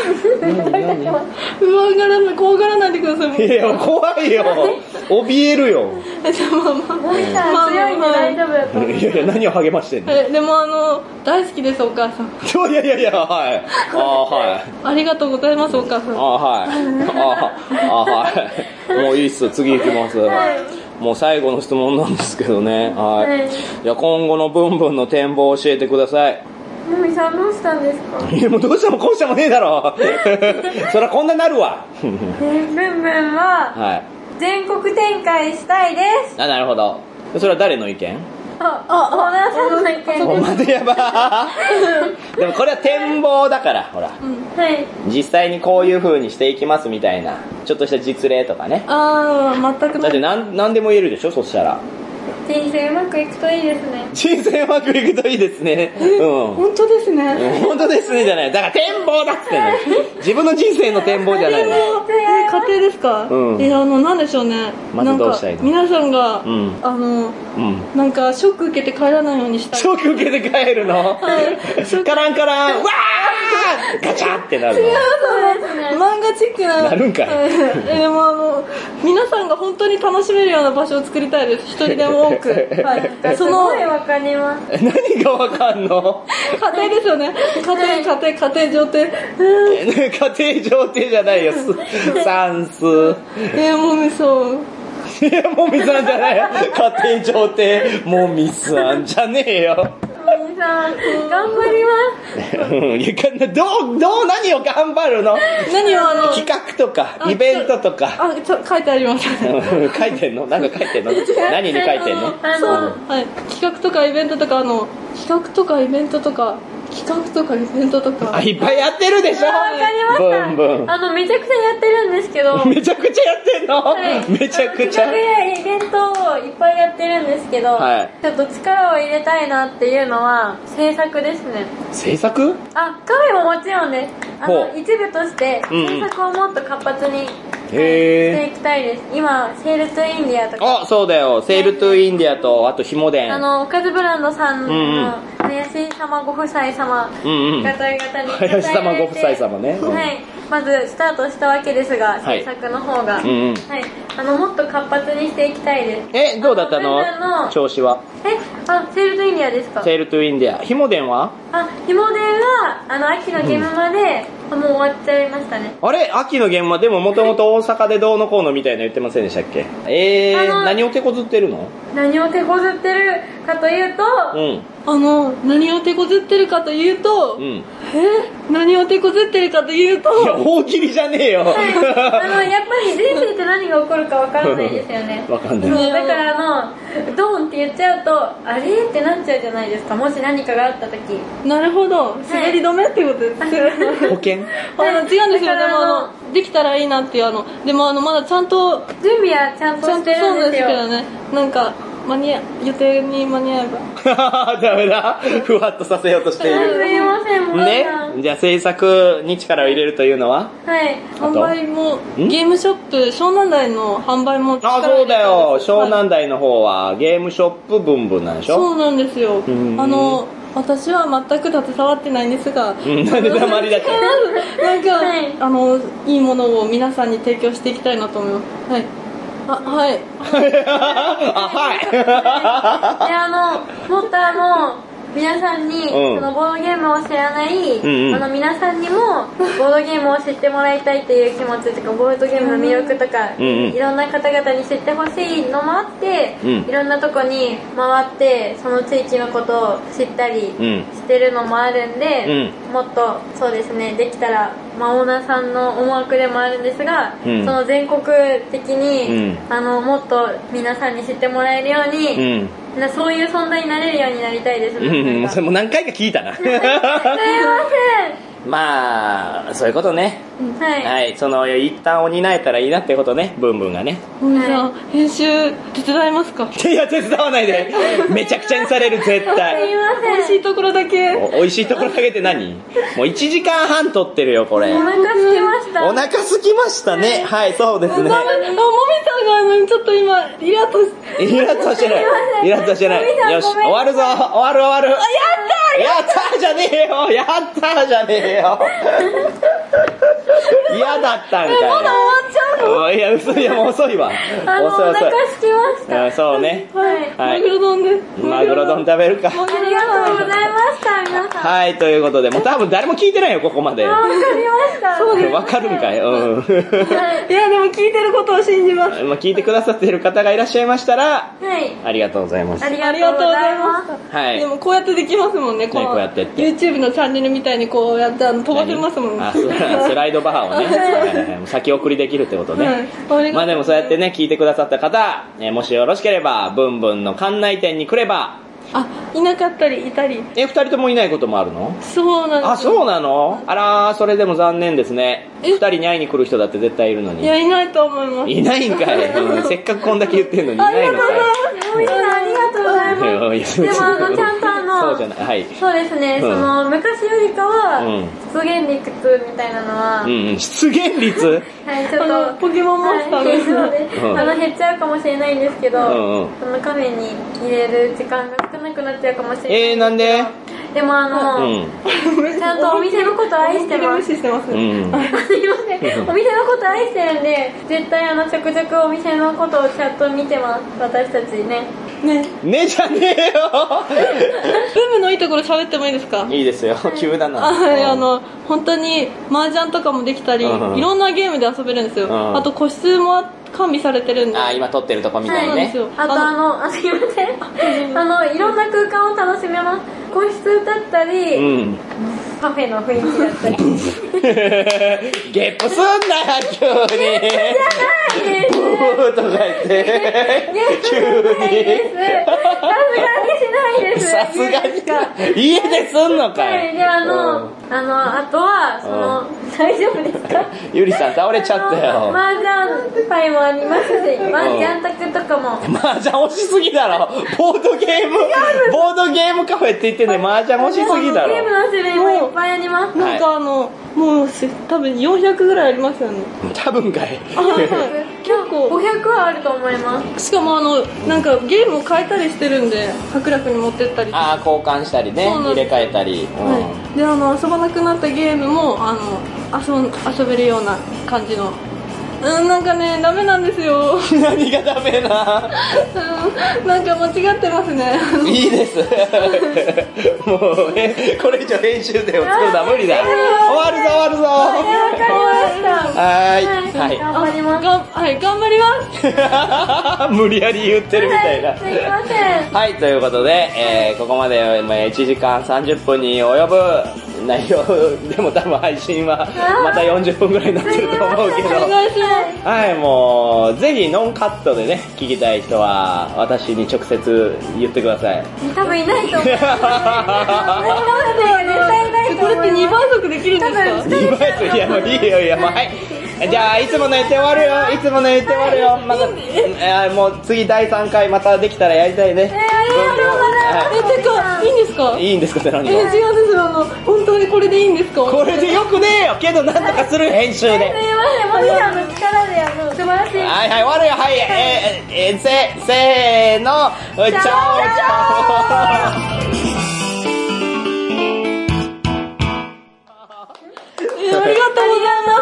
不安がらない、怖がらないでください。 いや、怖いよ。怯えるよ。 じゃあまあまあ、 もみさん強いんで大丈夫だと思う。 いやいや、何を励ましてんの？ え、でもあの、大好きです、お母さん。 いやいやいや、はい。ああ、はい。 ありがとうございます、お母さん。 ああ、はい。ああ、はい。もういいっす、次行きます。はい、もう最後の質問なんですけどね。はい。はい、いや、今後のブンブンの展望を教えてください。 もみさんどうしたんですか？ いや、もうどうしたもこうしたもねえだろ。そりゃこんななるわ。 ブンブンは、はい。全国展開したいです。 あ、なるほど。それは誰の意見？ あ、あ、オーナーさんの意見。 おまでやばでもこれは展望だから、ほら、うん、はい、実際にこういう風にしていきますみたいなちょっとした実例とかね。 ああ、全くない。 だって何、何でも言えるでしょ、そしたら。 人生うまくいくといいですね。 人生うまくいくといいですね。うん。 本当ですね。 本当ですねじゃない。だから展望だっつってね。自分の人生の展望じゃないの。 家庭ですか？うん。え、あの、なんでしょうね。 まずどうしたいの？ 皆さんが、うん、あの、うん、なんかショック受けて帰らないようにしたい。 ショック受けて帰るの？はい。カランカラン、わーガチャってなるの。 違う、そうですね。漫画チックな。 なるんかい。 え、でもあの、皆さんが本当に楽しめるような場所を作りたいです。一人でも多く。はい。 その、すごいわかります。 何がわかんの？ 家庭ですよね。家庭、家庭、家庭上庭。 家庭上庭じゃないよ。算数。 え、もみさん。 いや、もみさんじゃないよ。家庭上庭、もみさんじゃねえよ。 もみさん、頑張ります。 いや、どう、どう、何を頑張るの？ 何をあの、 企画とか、イベントとか。 あ、ちょ、書いてあります。 書いてんの？なんか書いてんの？何に書いてんの？ そう、はい。企画とかイベントとか、あの、企画とかイベントとか、企画とかイベントとか。 あ、いっぱいやってるでしょ？ わかりました。ブンブン。あの、めちゃくちゃやってるんですけど。 めちゃくちゃやってんの？はい、めちゃくちゃ。 企画やイベントをいっぱいやってるんですけど、はい、ちょっと力を入れたいなっていうのは、制作ですね。 制作？ あ、カフェももちろんです。あの、一部として、制作をもっと活発に、していきたいです。今、セールトゥインディアとか。 あ、そうだよ。セールトゥインディアと、あとひもでん。 あの、おかずブランドさんの、林様ご夫妻様、方々に。 林様ご夫妻様ね。 はい。まず、スタートしたわけですが、制作の方が。はい。あの、もっと活発にしていきたいです。 え、どうだったの？調子は。 え、あ、セールトゥインディアですか？ セールトゥインディア。ひもでんは？ あ、ひもでんは、あの、秋のゲームまで、もう終わっちゃいましたね。 あれ？秋のゲームはでももともと大阪でどうのこうのみたいな言ってませんでしたっけ？えー、何を手こずってるの？ 何を手こずってるかというと、うん。 あの、何を手こずってるかというと、うん。 え何を手こずってるかというと、 いや大喜利じゃねえよ、はい、 あのやっぱり人生って何が起こるか分からないですよね分かんない。 だからあのドーンって言っちゃうとあれってなっちゃうじゃないですか、もし何かがあった時。 なるほど、滑り止めってことです、はい、 保険あの違うんですよ。でもあのできたらいいなっていう、あのでもあのまだちゃんと準備はちゃんとしてるんですよ。 そうですけどね、なんか間に合予定に間に合えばダメだ、ふわっとさせようとしている。 すいません、もうね、じゃあ制作に力を入れるというのは、 はい、 販売もゲームショップ、湘南台の販売も力を入れたんです。あ、そうだよ、湘南台の方はゲームショップブンブンなんでしょ。 そうなんですよ。あの私は全く携わってないんですが、 うん、なんで黙りだったなんか、はい、あのいいものを皆さんに提供していきたいなと思います。はい、あ、はい。 あ、はい。 で、あの、もっとあの、皆さんに、うん、そのボードゲームを知らない、うんうん、あの皆さんにもボードゲームを知ってもらいたいという気持ちとか、ボードゲームの魅力とか、うんうん、いろんな方々に知ってほしいのもあって、うん、いろんなとこに回ってその地域のことを知ったりしてるのもあるんで、うん、もっとそうですね、できたらまあ、オーナーさんの思惑でもあるんですが、うん、その全国的に、うん、あのもっと皆さんに知ってもらえるように、うんそういう存在になれるようになりたいです。 うん、それも何回か聞いたな。すいません。まあそういうことね。はい。はい、その一旦を担えたらいいなってことね、ブンブンがね。 じゃあ編集手伝いますか。 いや手伝わないで。めちゃくちゃにされる絶対。 すいません。 美味しいところだけ。 お美味しいところだけって何？もういちじかんはん撮ってるよこれ。 お腹空きました。 お腹空きましたね。はい、はい、そうですね。 あ、もみさんがちょっと今イラッとイラッとしてない。イラッとしてない。よし終わるぞ。終わる終わる。 やったやったじゃねえよ。やったじゃねえよ。嫌だったんかい。 まだ終わっちゃうの？ いや、嘘、いやもう遅いわ。 あの、遅い遅い。お腹空きました。 そうね。 はい。マグロ丼です。 マグロ丼食べるか。 ありがとうございました、皆さん。 はい、ということで、もう多分誰も聞いてないよ、ここまで。 わかりました。 そうです。 わかるんかい。うん。 いや、でも聞いてることを信じます。 まあ聞いてくださっている方がいらっしゃいましたら、 はい。 ありがとうございます。 ありがとうございます。 はい。 でもこうやってできますもんね、こうやって。YouTube のチャンネルみたいにこうやって飛ばせますもんね。 あ、スライドバーをね、先送りできるってことね。まあでもそうやってね、聞いてくださった方、もしよろしければ、ブンブンの館内店に来れば、 あ、いなかったりいたり。 え、二人ともいないこともあるの？ そうなんです。 あ、そうなの？あらー、それでも残念ですね。二人に会いに来る人だって絶対いるのに。 いや、いないと思います。 いないんかい。うん、せっかくこんだけ言ってんのにいないのかい。 もみさんありがとうございます。でもあのちゃんとあのそうじゃない、はい。 そうですね。その昔よりかは出現率みたいなのは、 うんうん、出現率？ はい、ちょっとポケモンモンスターですので、 あの減っちゃうかもしれないんですけど、そのカフェに入れる時間が少なくなっちゃうかもしれない。 えー、なんで？ でもあの、うん、ちゃんとお店のこと愛してます。 無視してます。 うん、すいません。お店のこと愛してるんで、絶対あのちょくちょくお店のことをちゃんと見てます。私たちね。 ね。 ねじゃねえよ。 ブームのいいところ喋ってもいいですか？ いいですよ。急だな。 はい、あの本当に麻雀とかもできたり、うん、いろんなゲームで遊べるんですよ。うん、あと個室も完備されてるんで。 あ、今撮ってるとこみたいにね。 はい、あとあの、あ、すいません。あのいろんな空間を楽しめます。個室だったり、うん、カフェの雰囲気だったり。 ゲップすんなよ急に。 じゃないです。 ブーとか言って。急に。さすがにしないです。家ですんのかい。 はい、であの、あのあとはその大丈夫ですか？ ゆりさん倒れちゃったよ。 麻雀パイもありますし、麻雀卓とかも。 麻雀押しすぎだろ。ボードゲームボードゲームカフェって言ってね、麻雀押しすぎだろ。 ゲームの種類もいっぱいあります。 なんかあのもう多分よんひゃくぐらいありますよね。 多分かい。 結構ごひゃくはあると思います。 しかもあのなんかゲームを変えたりしてるんで、博楽に持ってったり。 ああ、交換したりね、入れ替えたり。 はい。であの遊ばなくなったゲームもあの遊遊べるような感じの。うん、なんかね、ダメなんですよ。 何がダメな？ うん、なんか間違ってますね。 いいです。もう、え、これ以上編集でを作るのは無理だ。終わるぞ、終わるぞ。はい、 はい、頑張ります。 はい、頑張ります。 無理やり言ってるみたいな。 すいません。 はい、ということで、えー、ここまでいちじかんさんじゅっぷんに及ぶ内容でも多分配信はまたよんじゅっぷんぐらいになってると思うけど、はい、もうぜひノンカットでね聞きたい人は私に直接言ってください。 多分いないと思う。 これってにばい速できるんですか？ にばい速、いやもういいよいやもう、はい、じゃあいつもの言って終わるよ、いつもの言って終わるよ、また、えー、もう次だいさんかいまたできたらやりたいね。 えー、ありがとうございます。 え、てかいいんですか？ いいんですかって何が？ えー、違うんですよ、あの本当にこれでいいんですか？ これでよくねえよ、けどなんとかする編集で。 すいません、もみさんの力であの素晴らしい。 はいはい、終わるよ、はい、えー、えー、せせーの、チャオチャオ。 ありがとうございます。